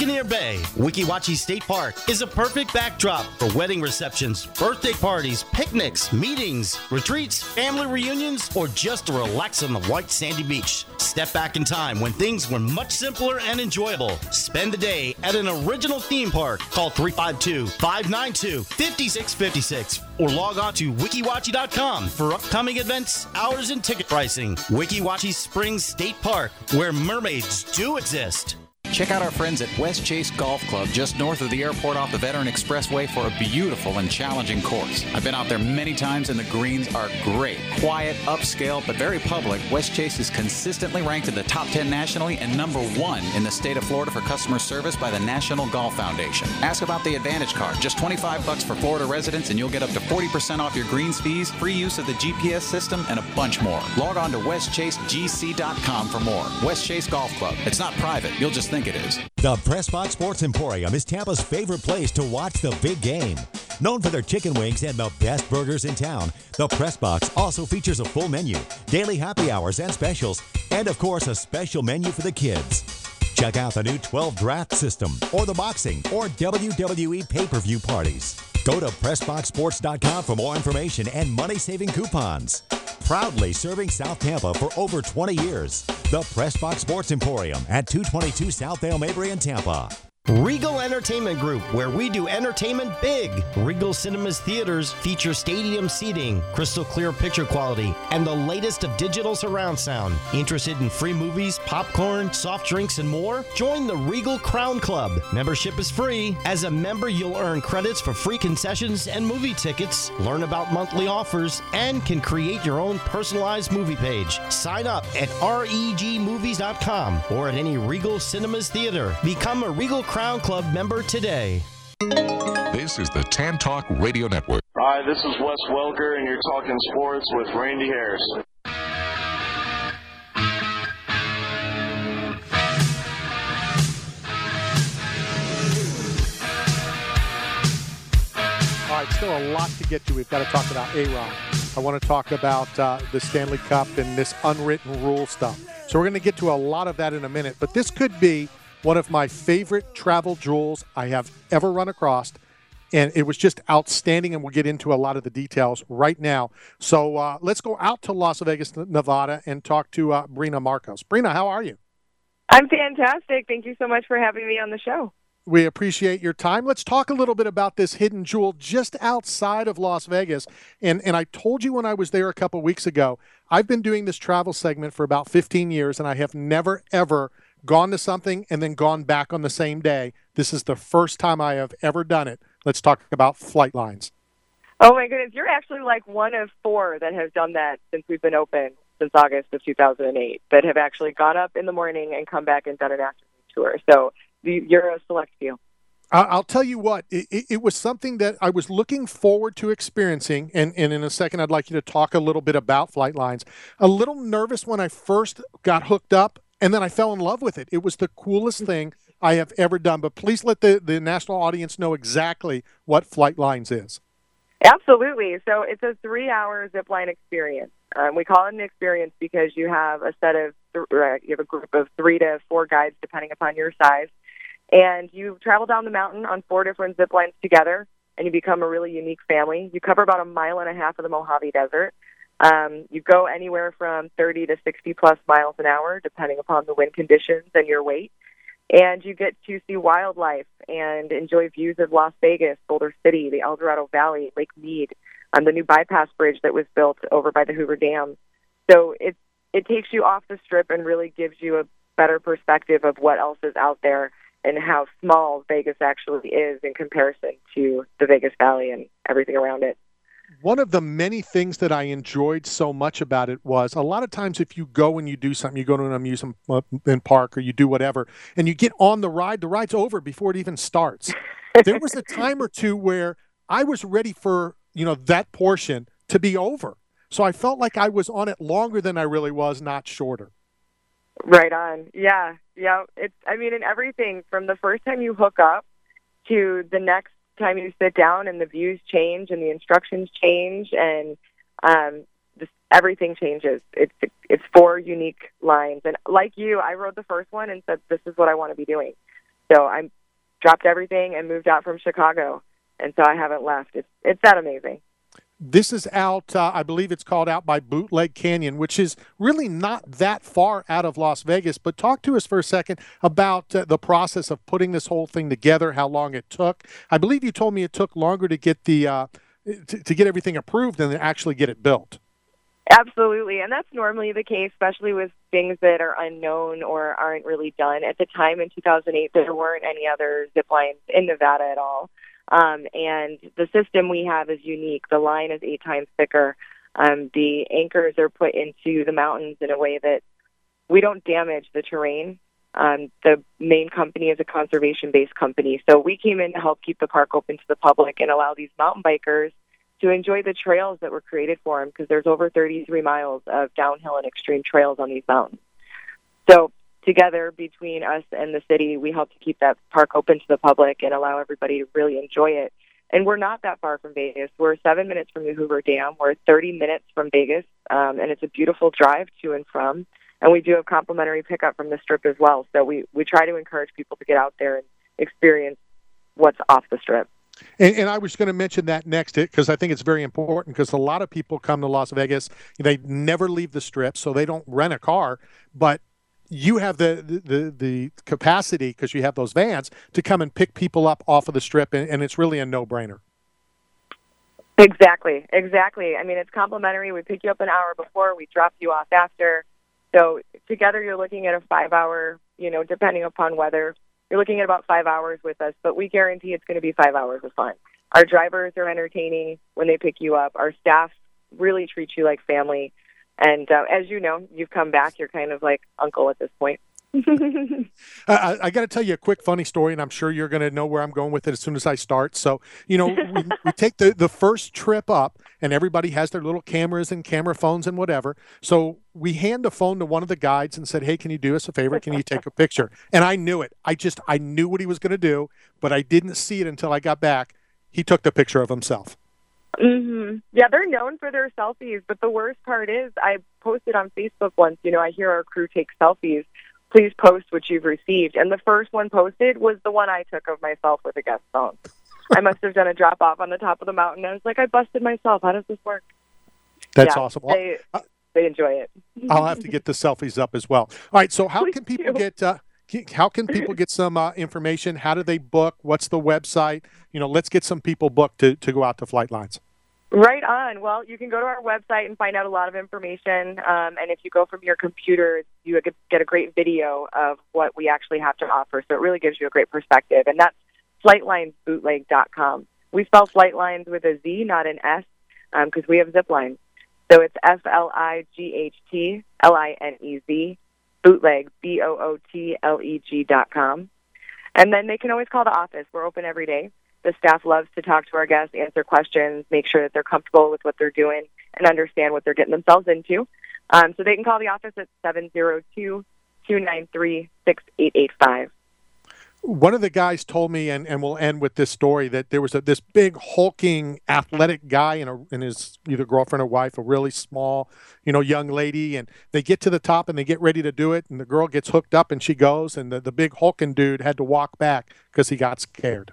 Rainier Bay, Weeki Wachee State Park is a perfect backdrop for wedding receptions, birthday parties, picnics, meetings, retreats, family reunions, or just to relax on the white sandy beach. Step back in time when things were much simpler and enjoyable. Spend the day at an original theme park. Call three five two, five nine two, five six five six or log on to wiki wachee dot com for upcoming events, hours, and ticket pricing. Weeki Wachee Springs State Park, where mermaids do exist. Check out our friends at West Chase Golf Club, just north of the airport off the Veteran Expressway, for a beautiful and challenging course. I've been out there many times, and the greens are great. Quiet, upscale, but very public. West Chase is consistently ranked in the top ten nationally and number one in the state of Florida for customer service by the National Golf Foundation. Ask about the Advantage Card. Just twenty-five bucks for Florida residents, and you'll get up to forty percent off your greens fees, free use of the G P S system, and a bunch more. Log on to west chase g c dot com for more. West Chase Golf Club. It's not private. You'll just think it is. The Pressbox Sports Emporium is Tampa's favorite place to watch the big game. Known for their chicken wings and the best burgers in town, the Pressbox also features a full menu, daily happy hours and specials, and of course a special menu for the kids. Check out the new twelve draft system or the boxing or W W E pay-per-view parties. Go to press box sports dot com for more information and money-saving coupons. Proudly serving South Tampa for over twenty years. The Pressbox Sports Emporium at two twenty-two South Dale Mabry in Tampa. Regal Entertainment Group, where we do entertainment big. Regal Cinemas Theaters feature stadium seating, crystal clear picture quality, and the latest of digital surround sound. Interested in free movies, popcorn, soft drinks, and more? Join the Regal Crown Club. Membership is free. As a member, you'll earn credits for free concessions and movie tickets, learn about monthly offers, and can create your own personalized movie page. Sign up at reg movies dot com or at any Regal Cinemas Theater. Become a Regal Crown Club member today. This is the Tan Talk Radio Network. Hi, this is Wes Welker, and you're talking sports with Randy Harris. All right, still a lot to get to. We've got to talk about A-Rod. I want to talk about uh, the Stanley Cup and this unwritten rule stuff. So we're going to get to a lot of that in a minute. But this could be one of my favorite travel jewels I have ever run across, and it was just outstanding, and we'll get into a lot of the details right now. So uh, let's go out to Las Vegas, Nevada, and talk to uh, Brina Marcos. Brina, how are you? I'm fantastic. Thank you so much for having me on the show. We appreciate your time. Let's talk a little bit about this hidden jewel just outside of Las Vegas. And and I told you when I was there a couple weeks ago, I've been doing this travel segment for about fifteen years, and I have never, ever gone to something and then gone back on the same day. This is the first time I have ever done it. Let's talk about flight lines. Oh, my goodness. You're actually like one of four that have done that since we've been open, since August of two thousand eight, that have actually gone up in the morning and come back and done an afternoon tour. So you're a select few. I'll tell you what, it, it, it was something that I was looking forward to experiencing, and, and in a second I'd like you to talk a little bit about flight lines. A little nervous when I first got hooked up, and then I fell in love with it. It was the coolest thing I have ever done. But please let the, the national audience know exactly what Flight Lines is. Absolutely. So it's a three-hour zipline experience. Um, we call it an experience because you have a set of th- you have a group of three to four guides, depending upon your size, and you travel down the mountain on four different zip lines together, and you become a really unique family. You cover about a mile and a half of the Mojave Desert. Um, you go anywhere from thirty to sixty plus miles an hour, depending upon the wind conditions and your weight. And you get to see wildlife and enjoy views of Las Vegas, Boulder City, the El Dorado Valley, Lake Mead, um, the new bypass bridge that was built over by the Hoover Dam. So it, it takes you off the strip and really gives you a better perspective of what else is out there and how small Vegas actually is in comparison to the Vegas Valley and everything around it. One of the many things that I enjoyed so much about it was a lot of times if you go and you do something, you go to an amusement park or you do whatever, and you get on the ride, the ride's over before it even starts. There was a time or two where I was ready for, you know, that portion to be over. So I felt like I was on it longer than I really was, not shorter. Right on. Yeah. Yeah. It's, I mean, in everything from the first time you hook up to the next time you sit down and the views change and the instructions change and um, just everything changes. It's it's four unique lines. And like you, I wrote the first one and said, this is what I want to be doing. So I'm dropped everything and moved out from Chicago. And so I haven't left. It's, it's that amazing. This is out, uh, I believe it's called out by Bootleg Canyon, which is really not that far out of Las Vegas. But talk to us for a second about uh, the process of putting this whole thing together, how long it took. I believe you told me it took longer to get the uh, to, to get everything approved than to actually get it built. Absolutely, and that's normally the case, especially with things that are unknown or aren't really done. At the time in two thousand eight, there weren't any other zip lines in Nevada at all. Um, and the system we have is unique. The line is eight times thicker. Um, the anchors are put into the mountains in a way that we don't damage the terrain. Um, the main company is a conservation-based company. So we came in to help keep the park open to the public and allow these mountain bikers to enjoy the trails that were created for them, because there's over thirty-three miles of downhill and extreme trails on these mountains. So together, between us and the city, we help to keep that park open to the public and allow everybody to really enjoy it. And we're not that far from Vegas. We're seven minutes from the Hoover Dam. We're thirty minutes from Vegas, um, and it's a beautiful drive to and from. And we do have complimentary pickup from the Strip as well. So we, we try to encourage people to get out there and experience what's off the Strip. And, and I was going to mention that next because I think it's very important, because a lot of people come to Las Vegas. They never leave the Strip, so they don't rent a car. But you have the the, the capacity, because you have those vans, to come and pick people up off of the Strip, and, and it's really a no-brainer. Exactly, exactly. I mean, it's complimentary. We pick you up an hour before, we drop you off after. So together you're looking at a five-hour, you know, depending upon weather, you're looking at about five hours with us, but we guarantee it's going to be five hours of fun. Our drivers are entertaining when they pick you up. Our staff really treat you like family. And uh, as you know, you've come back, you're kind of like uncle at this point. I, I got to tell you a quick funny story, and I'm sure you're going to know where I'm going with it as soon as I start. So, you know, we, we take the, the first trip up, and everybody has their little cameras and camera phones and whatever. So we hand the phone to one of the guides and said, hey, can you do us a favor? Can you take a picture? And I knew it. I just, I knew what he was going to do, but I didn't see it until I got back. He took the picture of himself. Mm-hmm. Yeah, they're known for their selfies, but the worst part is I posted on Facebook once, you know, I hear our crew take selfies. Please post what you've received. And the first one posted was the one I took of myself with a guest phone. I must have done a drop-off on the top of the mountain. I was like, I busted myself. How does this work? That's yeah, awesome. They, they enjoy it. I'll have to get the selfies up as well. All right, so how Please can people do. get uh, how can people get some uh, information? How do they book? What's the website? You know, let's get some people booked to, to go out to Flightlines. Right on. Well, you can go to our website and find out a lot of information. Um, and if you go from your computer, you get a great video of what we actually have to offer. So it really gives you a great perspective. And that's flightlines bootleg dot com. We spell Flightlines with a Z, not an S, because um, we have zip lines. So it's F L I G H T L I N E Z, bootleg, B O O T L E G dot com. And then they can always call the office. We're open every day. The staff loves to talk to our guests, answer questions, make sure that they're comfortable with what they're doing, and understand what they're getting themselves into. Um, so they can call the office at seven zero two, two nine three, six eight eight five. One of the guys told me, and, and we'll end with this story, that there was a, this big hulking athletic guy and, a, and his either girlfriend or wife, a really small, you know, young lady, and they get to the top and they get ready to do it, and the girl gets hooked up and she goes, and the, the big hulking dude had to walk back because he got scared.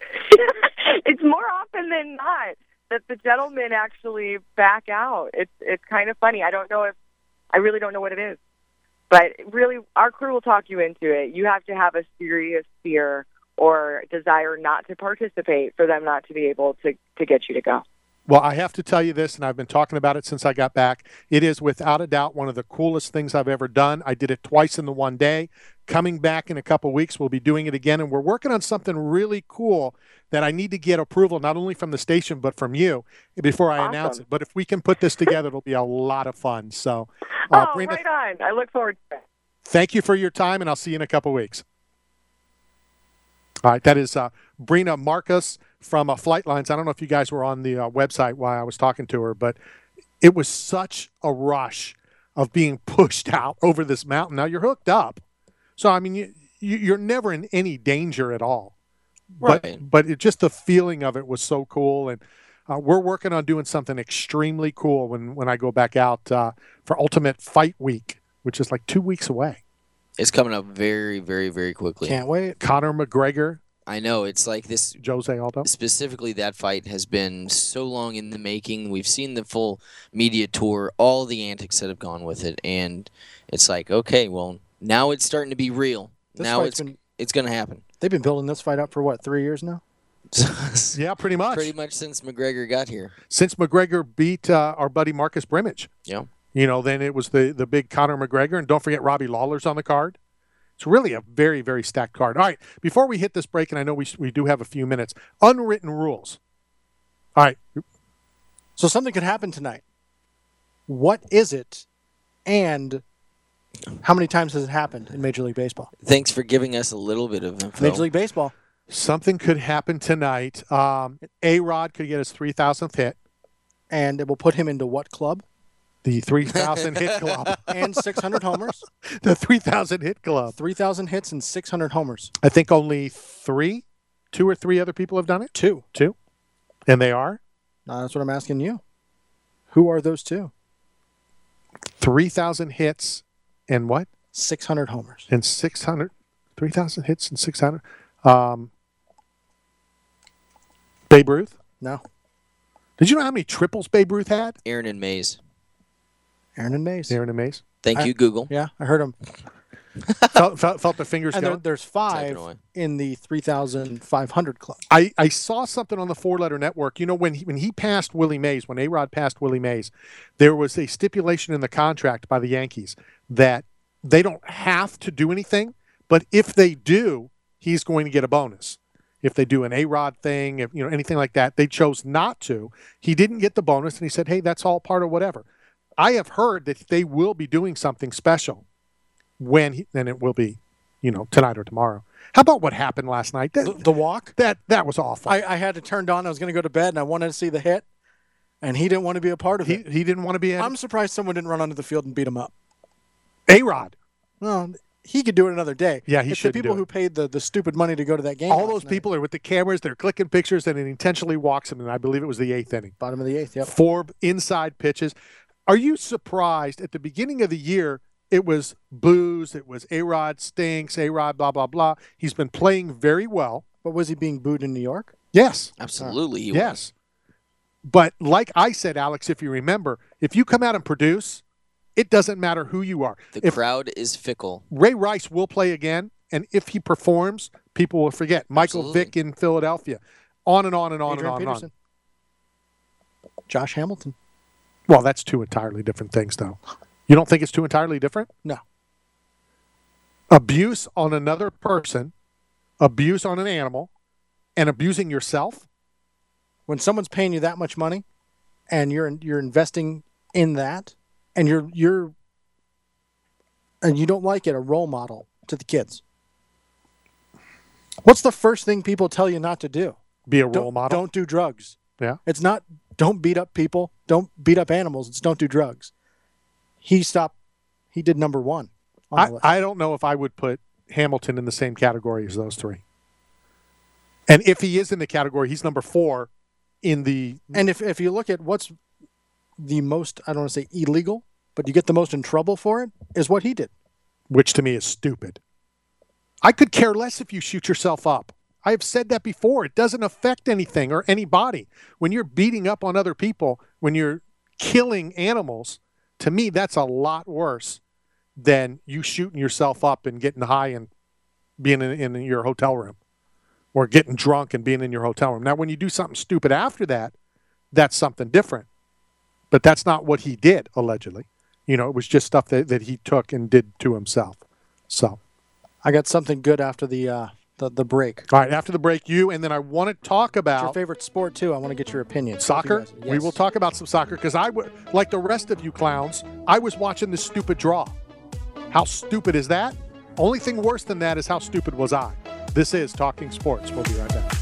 It's more often than not that the gentlemen actually back out. It's it's kind of funny. I don't know if I really don't know what it is, but really, our crew will talk you into it. You have to have a serious fear or desire not to participate for them not to be able to to get you to go. Well, I have to tell you this, and I've been talking about it since I got back. It is without a doubt one of the coolest things I've ever done. I did it twice in the one day. Coming back in a couple weeks, we'll be doing it again, and we're working on something really cool that I need to get approval not only from the station but from you before I Awesome. announce it. But if we can put this together, it'll be a lot of fun. So, uh, oh, Brina, right on. I look forward to it. Thank you for your time, and I'll see you in a couple weeks. All right, that is uh, Brina Marcus from uh, Flightlines. I don't know if you guys were on the uh, website while I was talking to her, but it was such a rush of being pushed out over this mountain. Now, you're hooked up. So, I mean, you, you're never in any danger at all. But, Right. but it, just the feeling of it was so cool. And uh, we're working on doing something extremely cool when, when I go back out uh, for Ultimate Fight Week, which is like two weeks away. It's coming up very, very, very quickly. Can't wait. Conor McGregor I know. It's like this. Jose Aldo. Specifically, that fight has been so long in the making. We've seen the full media tour, all the antics that have gone with it, and it's like, okay, well, now it's starting to be real. This now fight's it's been- it's going to happen. They've been building this fight up for what, three years now? Yeah, pretty much. Pretty much since McGregor got here. Since McGregor beat uh, our buddy Marcus Brimage. Yeah. You know, then it was the, the big Conor McGregor, and don't forget Robbie Lawler's on the card. It's really a very, very stacked card. All right, before we hit this break, and I know we we do have a few minutes, unwritten rules. All right. So something could happen tonight. What is it, and how many times has it happened in Major League Baseball? Thanks for giving us a little bit of info. Major League Baseball. Something could happen tonight. Um, A-Rod could get his three thousandth hit. And it will put him into what club? The three thousand hit club. And six hundred homers. The three thousand hit club. three thousand hits and six hundred homers. I think only three, two or three other people have done it. Two. Two. And they are? Uh, that's what I'm asking you. Who are those two? three thousand hits and what? six hundred homers. And six hundred. three thousand hits and six hundred. Um, Babe Ruth? No. Did you know how many triples Babe Ruth had? Aaron and Mays. Aaron and Mays. Aaron and Mays. Thank I- you, Google. Yeah, I heard him. felt, felt, felt the fingers And go. there, there's Type it five away. in the three thousand five hundred club. I, I saw something on the Four Letter Network. You know, when he, when he passed Willie Mays, when A-Rod passed Willie Mays, there was a stipulation in the contract by the Yankees that they don't have to do anything, but if they do, he's going to get a bonus. If they do an A-Rod thing, if you know anything like that, they chose not to. He didn't get the bonus, and he said, hey, that's all part of whatever. I have heard that they will be doing something special when he, and it will be, you know, tonight or tomorrow. How about what happened last night? That, The, the walk? that that was awful. I, I had to turn on. I was going to go to bed, and I wanted to see the hit, and he didn't want to be a part of he it. he didn't want to be. I'm surprised someone didn't run onto the field and beat him up. A-Rod. Well, he could do it another day. Yeah, he it's should the people do it. who paid the, the stupid money to go to that game. All last those night. people are with the cameras. They're clicking pictures, and it intentionally walks him. And I believe it was the eighth inning. Bottom of the eighth, yep. Four inside pitches. Are you surprised at the beginning of the year? It was booze. It was A-Rod stinks. A-Rod blah blah blah. He's been playing very well. But was he being booed in New York? Yes, Absolutely. he yes. But like I said, Alex, if you remember, if you come out and produce, it doesn't matter who you are. was. The If crowd is fickle. Ray Rice will play again, and if he performs, people will forget. Michael Absolutely. Vick in Philadelphia. On and on and on Adrian and on Peterson. and on. Josh Hamilton. Well, that's two entirely different things, though. You don't think it's two entirely different? No. Abuse on another person, abuse on an animal, and abusing yourself? When someone's paying you that much money, and you're you're investing in that, and you're you're and you don't like it, a role model to the kids. What's the first thing people tell you not to do? Be a role Don't, model? don't do drugs. Yeah. It's not don't beat up people, don't beat up animals. It's don't do drugs. He stopped. He did number one. On the I, list. I don't know if I would put Hamilton in the same category as those three. And if he is in the category, he's number four in the And if if you look at what's the most, I don't want to say illegal, but you get the most in trouble for it, is what he did. which to me is stupid. I could care less if you shoot yourself up. I have said that before. It doesn't affect anything or anybody. When you're beating up on other people, when you're killing animals, to me, that's a lot worse than you shooting yourself up and getting high and being in, in your hotel room or getting drunk and being in your hotel room. Now, when you do something stupid after that, that's something different. But that's not what he did, allegedly. You know, it was just stuff that, that he took and did to himself. So, I got something good after the uh, the, the break. all right, after the break, you, and then I want to talk It's your about favorite sport too. I want to get your opinion. soccer. Both of you guys. We Yes. will talk about some soccer because I, w- like the rest of you clowns, I was watching this stupid draw. How stupid is that? Only thing worse than that is how stupid was I. This is Talking Sports. We'll be right back.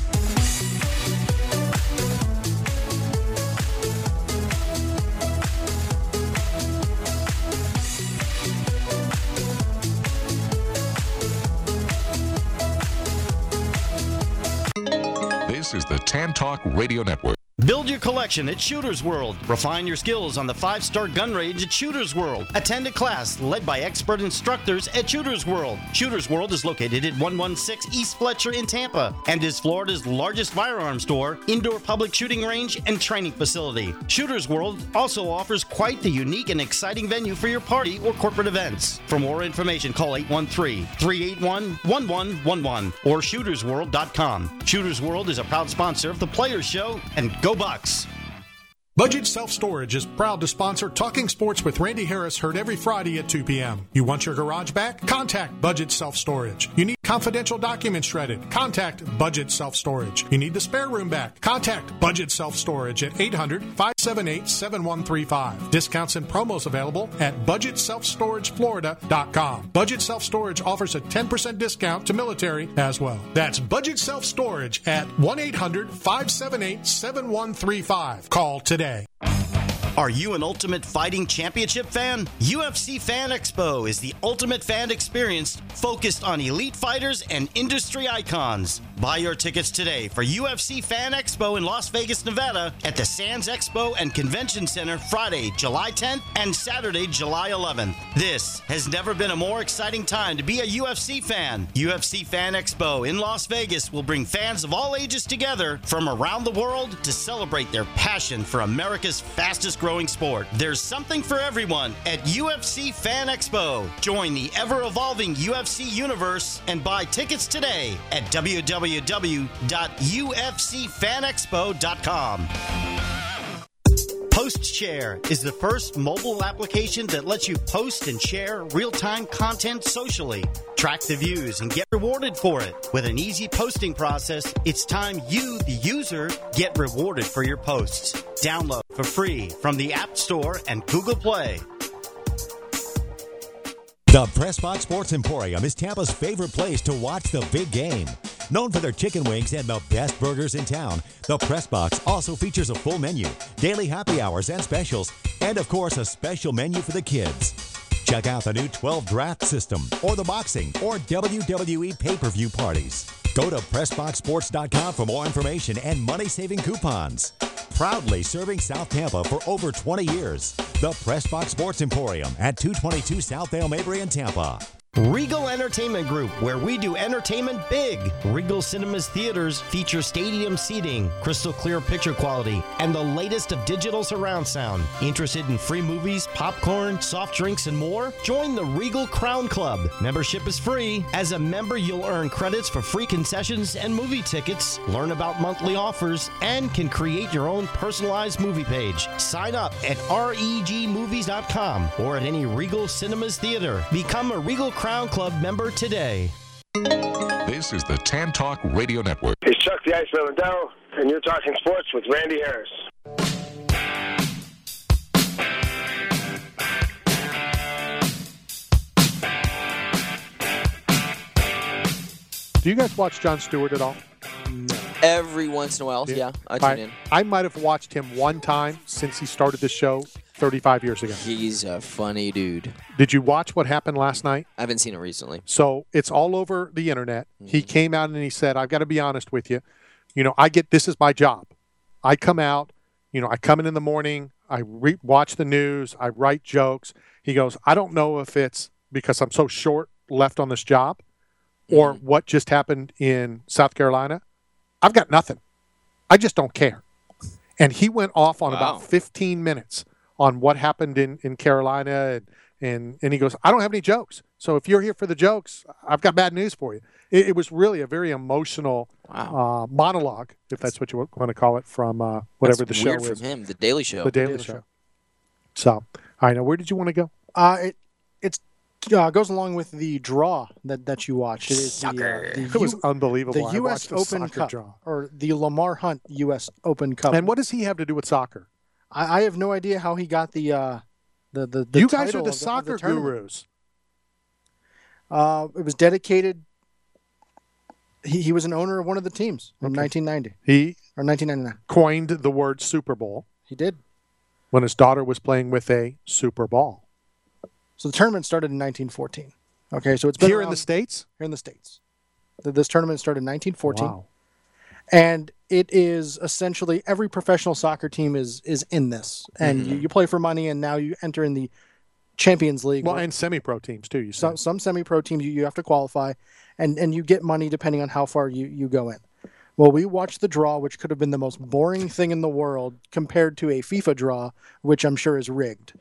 This is the Tan Talk Radio Network. Build your collection at Shooter's World. Refine your skills on the five-star gun range at Shooter's World. Attend a class led by expert instructors at Shooter's World. Shooter's World is located at one sixteen East Fletcher in Tampa and is Florida's largest firearms store, indoor public shooting range, and training facility. Shooter's World also offers quite the unique and exciting venue for your party or corporate events. For more information, call eight one three, three eight one, one one one one or shooters world dot com. Shooter's World is a proud sponsor of the Players Show, and go Bucks! Budget Self-Storage is proud to sponsor Talking Sports with Randy Harris, heard every Friday at two p.m. You want your garage back? Contact Budget Self-Storage. You need confidential documents shredded? Contact Budget Self-Storage. You need the spare room back? Contact Budget Self-Storage at eight hundred, five seven eight, seven one three five. Discounts and promos available at budget self storage florida dot com. Budget Self-Storage offers a ten percent discount to military as well. That's Budget Self-Storage at one eight hundred, five seven eight, seven one three five. Call today. Are you an Ultimate Fighting Championship fan? U F C Fan Expo is the ultimate fan experience focused on elite fighters and industry icons. Buy your tickets today for U F C Fan Expo in Las Vegas, Nevada at the Sands Expo and Convention Center Friday, July tenth and Saturday, July eleventh. This has never been a more exciting time to be a U F C fan. U F C Fan Expo in Las Vegas will bring fans of all ages together from around the world to celebrate their passion for America's fastest growing sport. There's something for everyone at U F C Fan Expo. Join the ever-evolving U F C universe and buy tickets today at w w w dot u f c fan expo dot com. PostShare is the first mobile application that lets you post and share real-time content socially. Track the views and get rewarded for it. With an easy posting process, it's time you, the user, get rewarded for your posts. Download for free from the App Store and Google Play. The Pressbox Sports Emporium is Tampa's favorite place to watch the big game. Known for their chicken wings and the best burgers in town, the Pressbox also features a full menu, daily happy hours and specials, and of course a special menu for the kids. Check out the new twelve draft system or the boxing or W W E pay-per-view parties. Go to press box sports dot com for more information and money-saving coupons. Proudly serving South Tampa for over twenty years. The Pressbox Sports Emporium at two twenty-two South Dale Mabry in Tampa. Regal Entertainment Group, where we do entertainment big. Regal Cinemas Theaters feature stadium seating, crystal clear picture quality, and the latest of digital surround sound. Interested in free movies, popcorn, soft drinks, and more? Join the Regal Crown Club. Membership is free. As a member, you'll earn credits for free concessions and movie tickets, learn about monthly offers, and can create your own personalized movie page. Sign up at reg movies dot com or at any Regal Cinemas Theater. Become a Regal Crown Club member today. This is the Tan Talk Radio Network. It's Chuck the Iceman Liddell, and you're talking sports with Randy Harris. Do you guys watch Jon Stewart at all? No. Every once in a while, yeah, yeah I tune I, in. I might have watched him one time since he started the show thirty-five years ago. He's a funny dude. Did you watch what happened last night? I haven't seen it recently. So it's all over the internet. Mm-hmm. He came out and he said, I've got to be honest with you. You know, I get, this is my job. I come out, you know, I come in in the morning, I re- watch the news, I write jokes. He goes, I don't know if it's because I'm so short left on this job or mm-hmm. what just happened in South Carolina. I've got nothing. I just don't care. And he went off on wow. about fifteen minutes on what happened in, in Carolina. And, and, and he goes, I don't have any jokes. So if you're here for the jokes, I've got bad news for you. It, it was really a very emotional wow. uh, monologue, if that's what you want to call it, from uh, whatever that's the show weird is. From him, The Daily Show. The Daily, Daily show. show. So, all right, now where did you want to go? Uh, it it's uh, goes along with the draw that, that you watched. It is Soccer. The, uh, the it was U- unbelievable. The U S Open Cup, draw. or the Lamar Hunt U S Open Cup. And what does he have to do with soccer? I, I have no idea how he got the uh, the the. the you guys are the of soccer the, the gurus. Uh, it was dedicated. He he was an owner of one of the teams in okay. nineteen ninety. He or nineteen ninety-nine coined the word Super Bowl. He did when his daughter was playing with a Super Ball. So the tournament started in nineteen fourteen. Okay, so it's been here around, in the States. Here in the States, this tournament started in nineteen fourteen. Wow. And it is essentially every professional soccer team is is in this. And Mm-hmm. you, you play for money, and now you enter in the Champions League. Well, and semi-pro teams too. You some, said. some semi-pro teams, you, you have to qualify, and, and you get money depending on how far you, you go in. Well, we watched the draw, which could have been the most boring thing in the world compared to a FIFA draw, which I'm sure is rigged.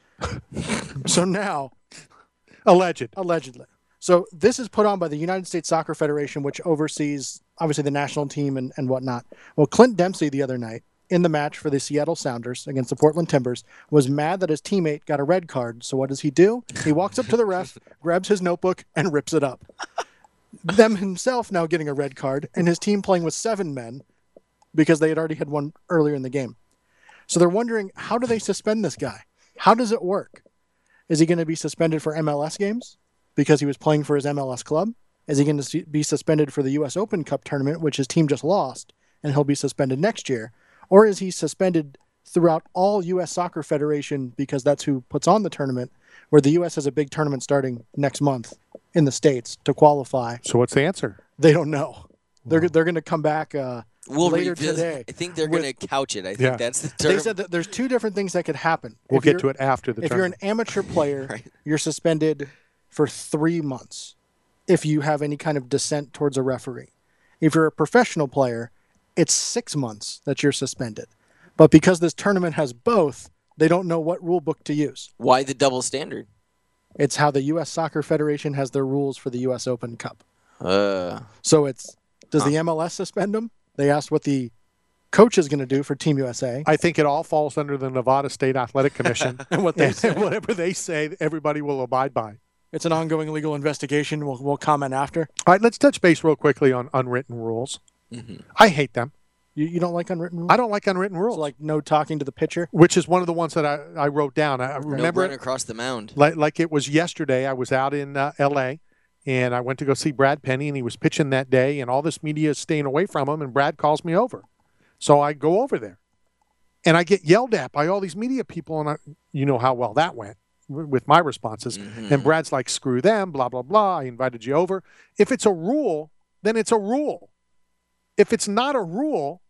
So now... Alleged. Allegedly. So this is put on by the United States Soccer Federation, which oversees, obviously, the national team and, and whatnot. Well, Clint Dempsey the other night, in the match for the Seattle Sounders against the Portland Timbers, was mad that his teammate got a red card. So what does he do? He walks up to the ref, grabs his notebook, and rips it up. Them himself now getting a red card, and his team playing with seven men because they had already had one earlier in the game. So they're wondering, how do they suspend this guy? How does it work? Is he going to be suspended for M L S games because he was playing for his M L S club? Is he going to be suspended for the U S Open Cup tournament, which his team just lost, and he'll be suspended next year? Or is he suspended throughout all U S Soccer Federation because that's who puts on the tournament, where the U S has a big tournament starting next month in the States to qualify? So what's the answer? They don't know. They're they're going to come back uh, We'll later revisit- today. I think they're with- going to couch it. I think Yeah. that's the term. They said that there's two different things that could happen. We'll If get you're- to it after the If you're an tournament. amateur player, you're suspended for three months if you have any kind of dissent towards a referee. If you're a professional player, it's six months that you're suspended. But because this tournament has both, they don't know what rule book to use. Why the double standard? It's how the U S Soccer Federation has their rules for the U S Open Cup. Uh, So it's, does the M L S suspend them? They asked what the coach is going to do for Team U S A. I think it all falls under the Nevada State Athletic Commission. And what they And say. whatever they say, everybody will abide by. It's an ongoing legal investigation. We'll, we'll comment after. All right, let's touch base real quickly on unwritten rules. Mhm. I hate them. You, you don't like unwritten rules? I don't like unwritten rules. So like no talking to the pitcher? Which is one of the ones that I, I wrote down. I no remember run it across the mound. like, like it was yesterday. I was out in uh, L A, and I went to go see Brad Penny, and he was pitching that day, and all this media is staying away from him, and Brad calls me over. So I go over there, and I get yelled at by all these media people, and I, you know how well that went w- with my responses. Mhm. And Brad's like, screw them, blah, blah, blah. I invited you over. If it's a rule, then it's a rule. If it's not a rule,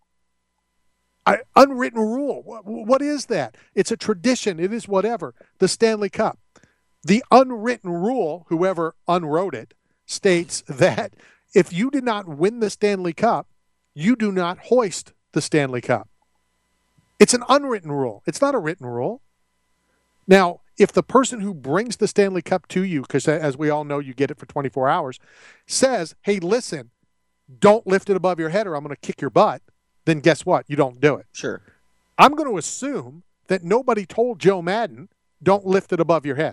I, unwritten rule, what, what is that? It's a tradition. It is whatever. The Stanley Cup. The unwritten rule, whoever unwrote it, states that if you did not win the Stanley Cup, you do not hoist the Stanley Cup. It's an unwritten rule. It's not a written rule. Now, if the person who brings the Stanley Cup to you, because as we all know, you get it for twenty-four hours, says, hey, listen, don't lift it above your head or I'm going to kick your butt, then guess what? You don't do it. Sure. I'm going to assume that nobody told Joe Madden, don't lift it above your head.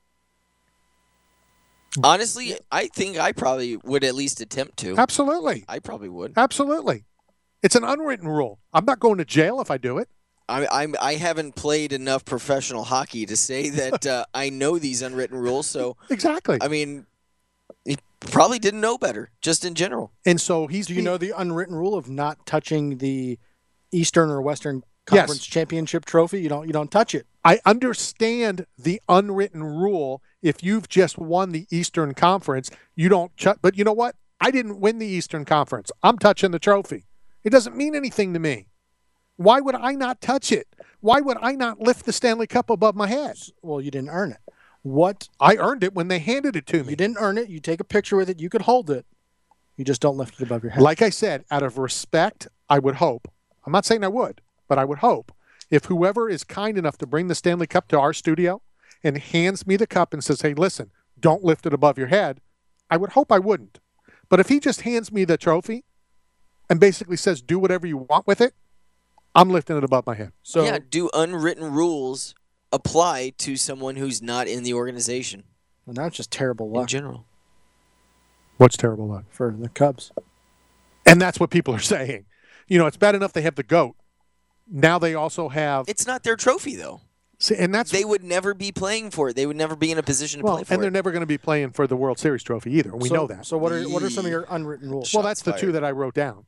Honestly, I think I probably would at least attempt to. Absolutely. I probably would. Absolutely. It's an unwritten rule. I'm not going to jail if I do it. I I'm, I haven't played enough professional hockey to say that uh, I know these unwritten rules. So Exactly. I mean, he probably didn't know better, just in general. And so he's. Do you know the unwritten rule of not touching the Eastern or Western Yes. Conference Championship trophy? You don't you don't touch it. I understand the unwritten rule. If you've just won the Eastern Conference, you don't. Ch- but you know what? I didn't win the Eastern Conference. I'm touching the trophy. It doesn't mean anything to me. Why would I not touch it? Why would I not lift the Stanley Cup above my head? Well, you didn't earn it. What? I earned it when they handed it to me. You didn't earn it. You take a picture with it. You could hold it. You just don't lift it above your head. Like I said, out of respect, I would hope. I'm not saying I would, but I would hope if whoever is kind enough to bring the Stanley Cup to our studio and hands me the cup and says, hey, listen, don't lift it above your head, I would hope I wouldn't. But if he just hands me the trophy and basically says, do whatever you want with it, I'm lifting it above my head. So yeah, do unwritten rules apply to someone who's not in the organization well, now it's just terrible in luck general? What's terrible luck? for the Cubs. And that's what people are saying. You know, it's bad enough they have the GOAT. Now they also have. It's not their trophy, though. See, and that's They would never be playing for it. They would never be in a position to well, play for and they're it. never going to be playing for the World Series trophy either. We so, know that. So what are what are some of your unwritten rules? Well, that's the two that I wrote down.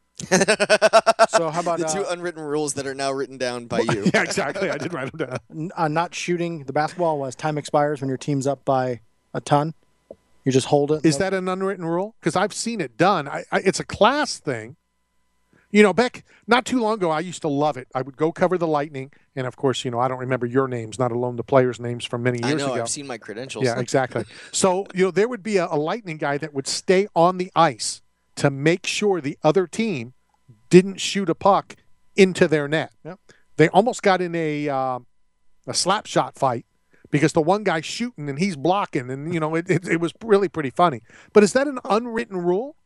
So how about the two uh, unwritten rules that are now written down by you? Yeah, exactly. I did write them down. n- uh, not shooting the basketball as time expires when your team's up by a ton? You just hold it. Is that an unwritten rule? Because I've seen it done. I, I, it's a class thing, You know, Beck, not too long ago, I used to love it. I would go cover the Lightning, and of course, you know, I don't remember your names, not alone the players' names from many years I know, ago. I've seen my credentials. Yeah, exactly. So, you know, there would be a, a Lightning guy that would stay on the ice to make sure the other team didn't shoot a puck into their net. Yep. They almost got in a uh, a slap shot fight because the one guy's shooting and he's blocking, and, you know, it, it, it was really pretty funny. But is that an unwritten rule?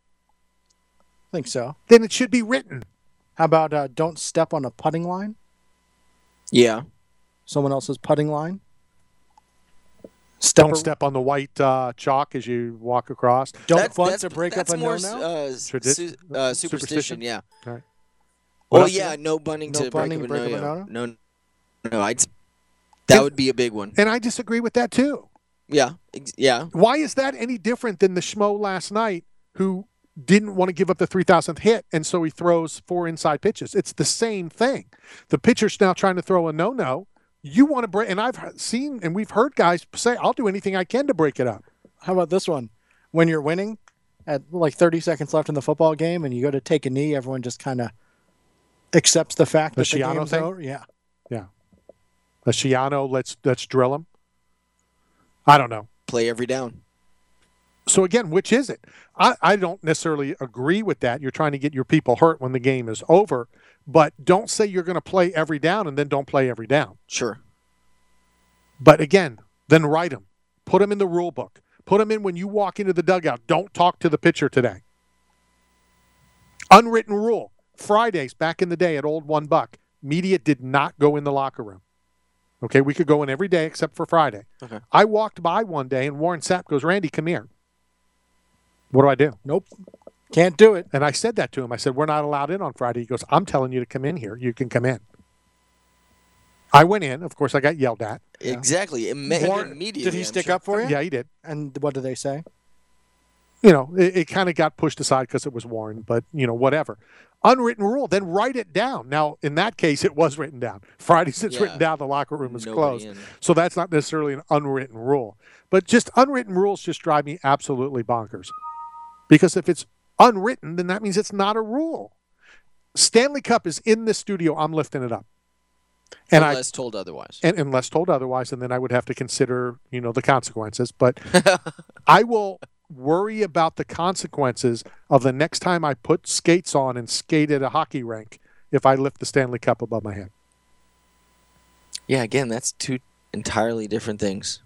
I think so. Then it should be written. How about uh, don't step on a putting line? Yeah. Someone else's putting line? Step Don't step on the white uh, chalk as you walk across. Don't That's- bunt that's- to break that's up a more, no-no? uh, Tradi- su- uh, superstition, yeah. All right. Well, What else? yeah, no bunting No to break bunting up a to break up a no-no. no-no? No, no, I'd, that would be a big one. And I disagree with that too. Yeah, ex- yeah. Why is that any different than the schmo last night who didn't want to give up the three thousandth hit, and so he throws four inside pitches? It's the same thing. The pitcher's now trying to throw a no-no. You want to break, and I've seen and we've heard guys say, I'll do anything I can to break it up. How about this one? When you're winning at like thirty seconds left in the football game and you go to take a knee, everyone just kind of accepts the fact The that the Schiano game's thing? over. Yeah. Yeah. A Schiano, let's, let's drill him. I don't know. Play every down. So again, which is it? I, I don't necessarily agree with that. You're trying to get your people hurt when the game is over, but don't say you're going to play every down and then don't play every down. Sure. But again, then write them. Put them in the rule book. Put them in when you walk into the dugout. Don't talk to the pitcher today. Unwritten rule. Fridays, back in the day at Old One Buck, media did not go in the locker room. Okay, we could go in every day except for Friday. Okay. I walked by one day and Warren Sapp goes, Randy, come here. What do I do? Nope. Can't do it. And I said that to him. I said, we're not allowed in on Friday. He goes, I'm telling you to come in here. You can come in. I went in. Of course, I got yelled at. Exactly. Imme- Warren- immediately. Did he I'm stick sure. up for you? Yeah, he did. And what did they say? You know, it, it kind of got pushed aside because it was Warren, but, you know, whatever. Unwritten rule, then write it down. Now, in that case, it was written down. Fridays, it's Yeah. written down. The locker room is Nobody closed. in. So that's not necessarily an unwritten rule. But just unwritten rules just drive me absolutely bonkers. Because if it's unwritten, then that means it's not a rule. Stanley Cup is in the studio. I'm lifting it up. And Unless I, told otherwise. and unless told otherwise, and then I would have to consider, you know, the consequences. But I will worry about the consequences of the next time I put skates on and skate at a hockey rink if I lift the Stanley Cup above my head. Yeah, again, that's two entirely different things.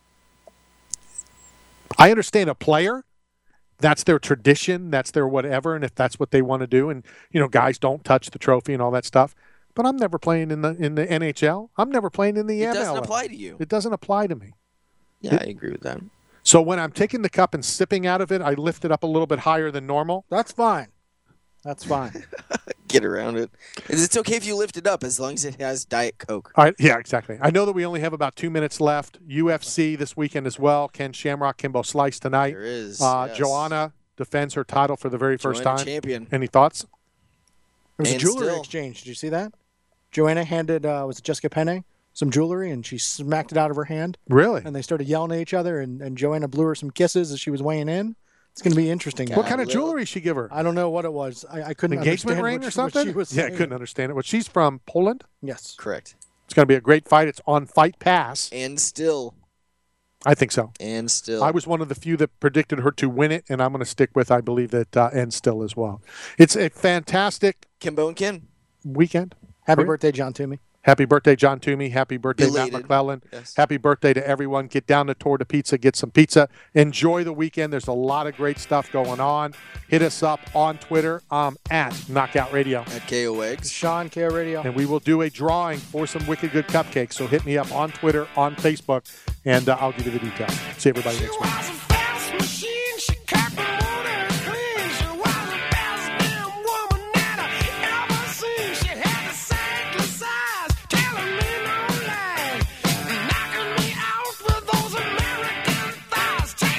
I understand a player, that's their tradition, that's their whatever, and if that's what they want to do, and, you know, guys don't touch the trophy and all that stuff. But I'm never playing in the in the N H L. I'm never playing in the It M L L. doesn't apply to you. It doesn't apply to me. Yeah, It- I agree with that. So when I'm taking the cup and sipping out of it, I lift it up a little bit higher than normal. That's fine. That's fine. Get around it. It's okay if you lift it up as long as it has Diet Coke. All right, yeah, exactly. I know that we only have about two minutes left. U F C this weekend as well. Ken Shamrock, Kimbo Slice tonight. There is. Uh, yes. Joanna defends her title for the very first Joanna time. champion. Any thoughts? There was And a jewelry still- exchange. Did you see that? Joanna handed, uh, was it Jessica Penne, some jewelry, and she smacked it out of her hand. Really? And they started yelling at each other, and, and Joanna blew her some kisses as she was weighing in. It's going to be interesting. What kind of jewelry she give her? I don't know what it was. I, I couldn't Engagement understand ring what or she- what something? she was Yeah, I saying. couldn't understand it. But she's from Poland. Yes. Correct. It's going to be a great fight. It's on Fight Pass. And still. I think so. And still. I was one of the few that predicted her to win it, and I'm going to stick with, I believe, that uh, and still as well. It's a fantastic Kimbo and Ken. weekend. Happy Great. birthday, John Toomey. Happy birthday, John Toomey. Happy birthday, Matt Belated. McClellan. Yes. Happy birthday to everyone. Get down to Torta Pizza. Get some pizza. Enjoy the weekend. There's a lot of great stuff going on. Hit us up on Twitter. I'm at Knockout Radio. At K O Eggs. Sean, K O Radio. And we will do a drawing for some Wicked Good cupcakes. So hit me up on Twitter, on Facebook, and uh, I'll give you the details. See everybody next week.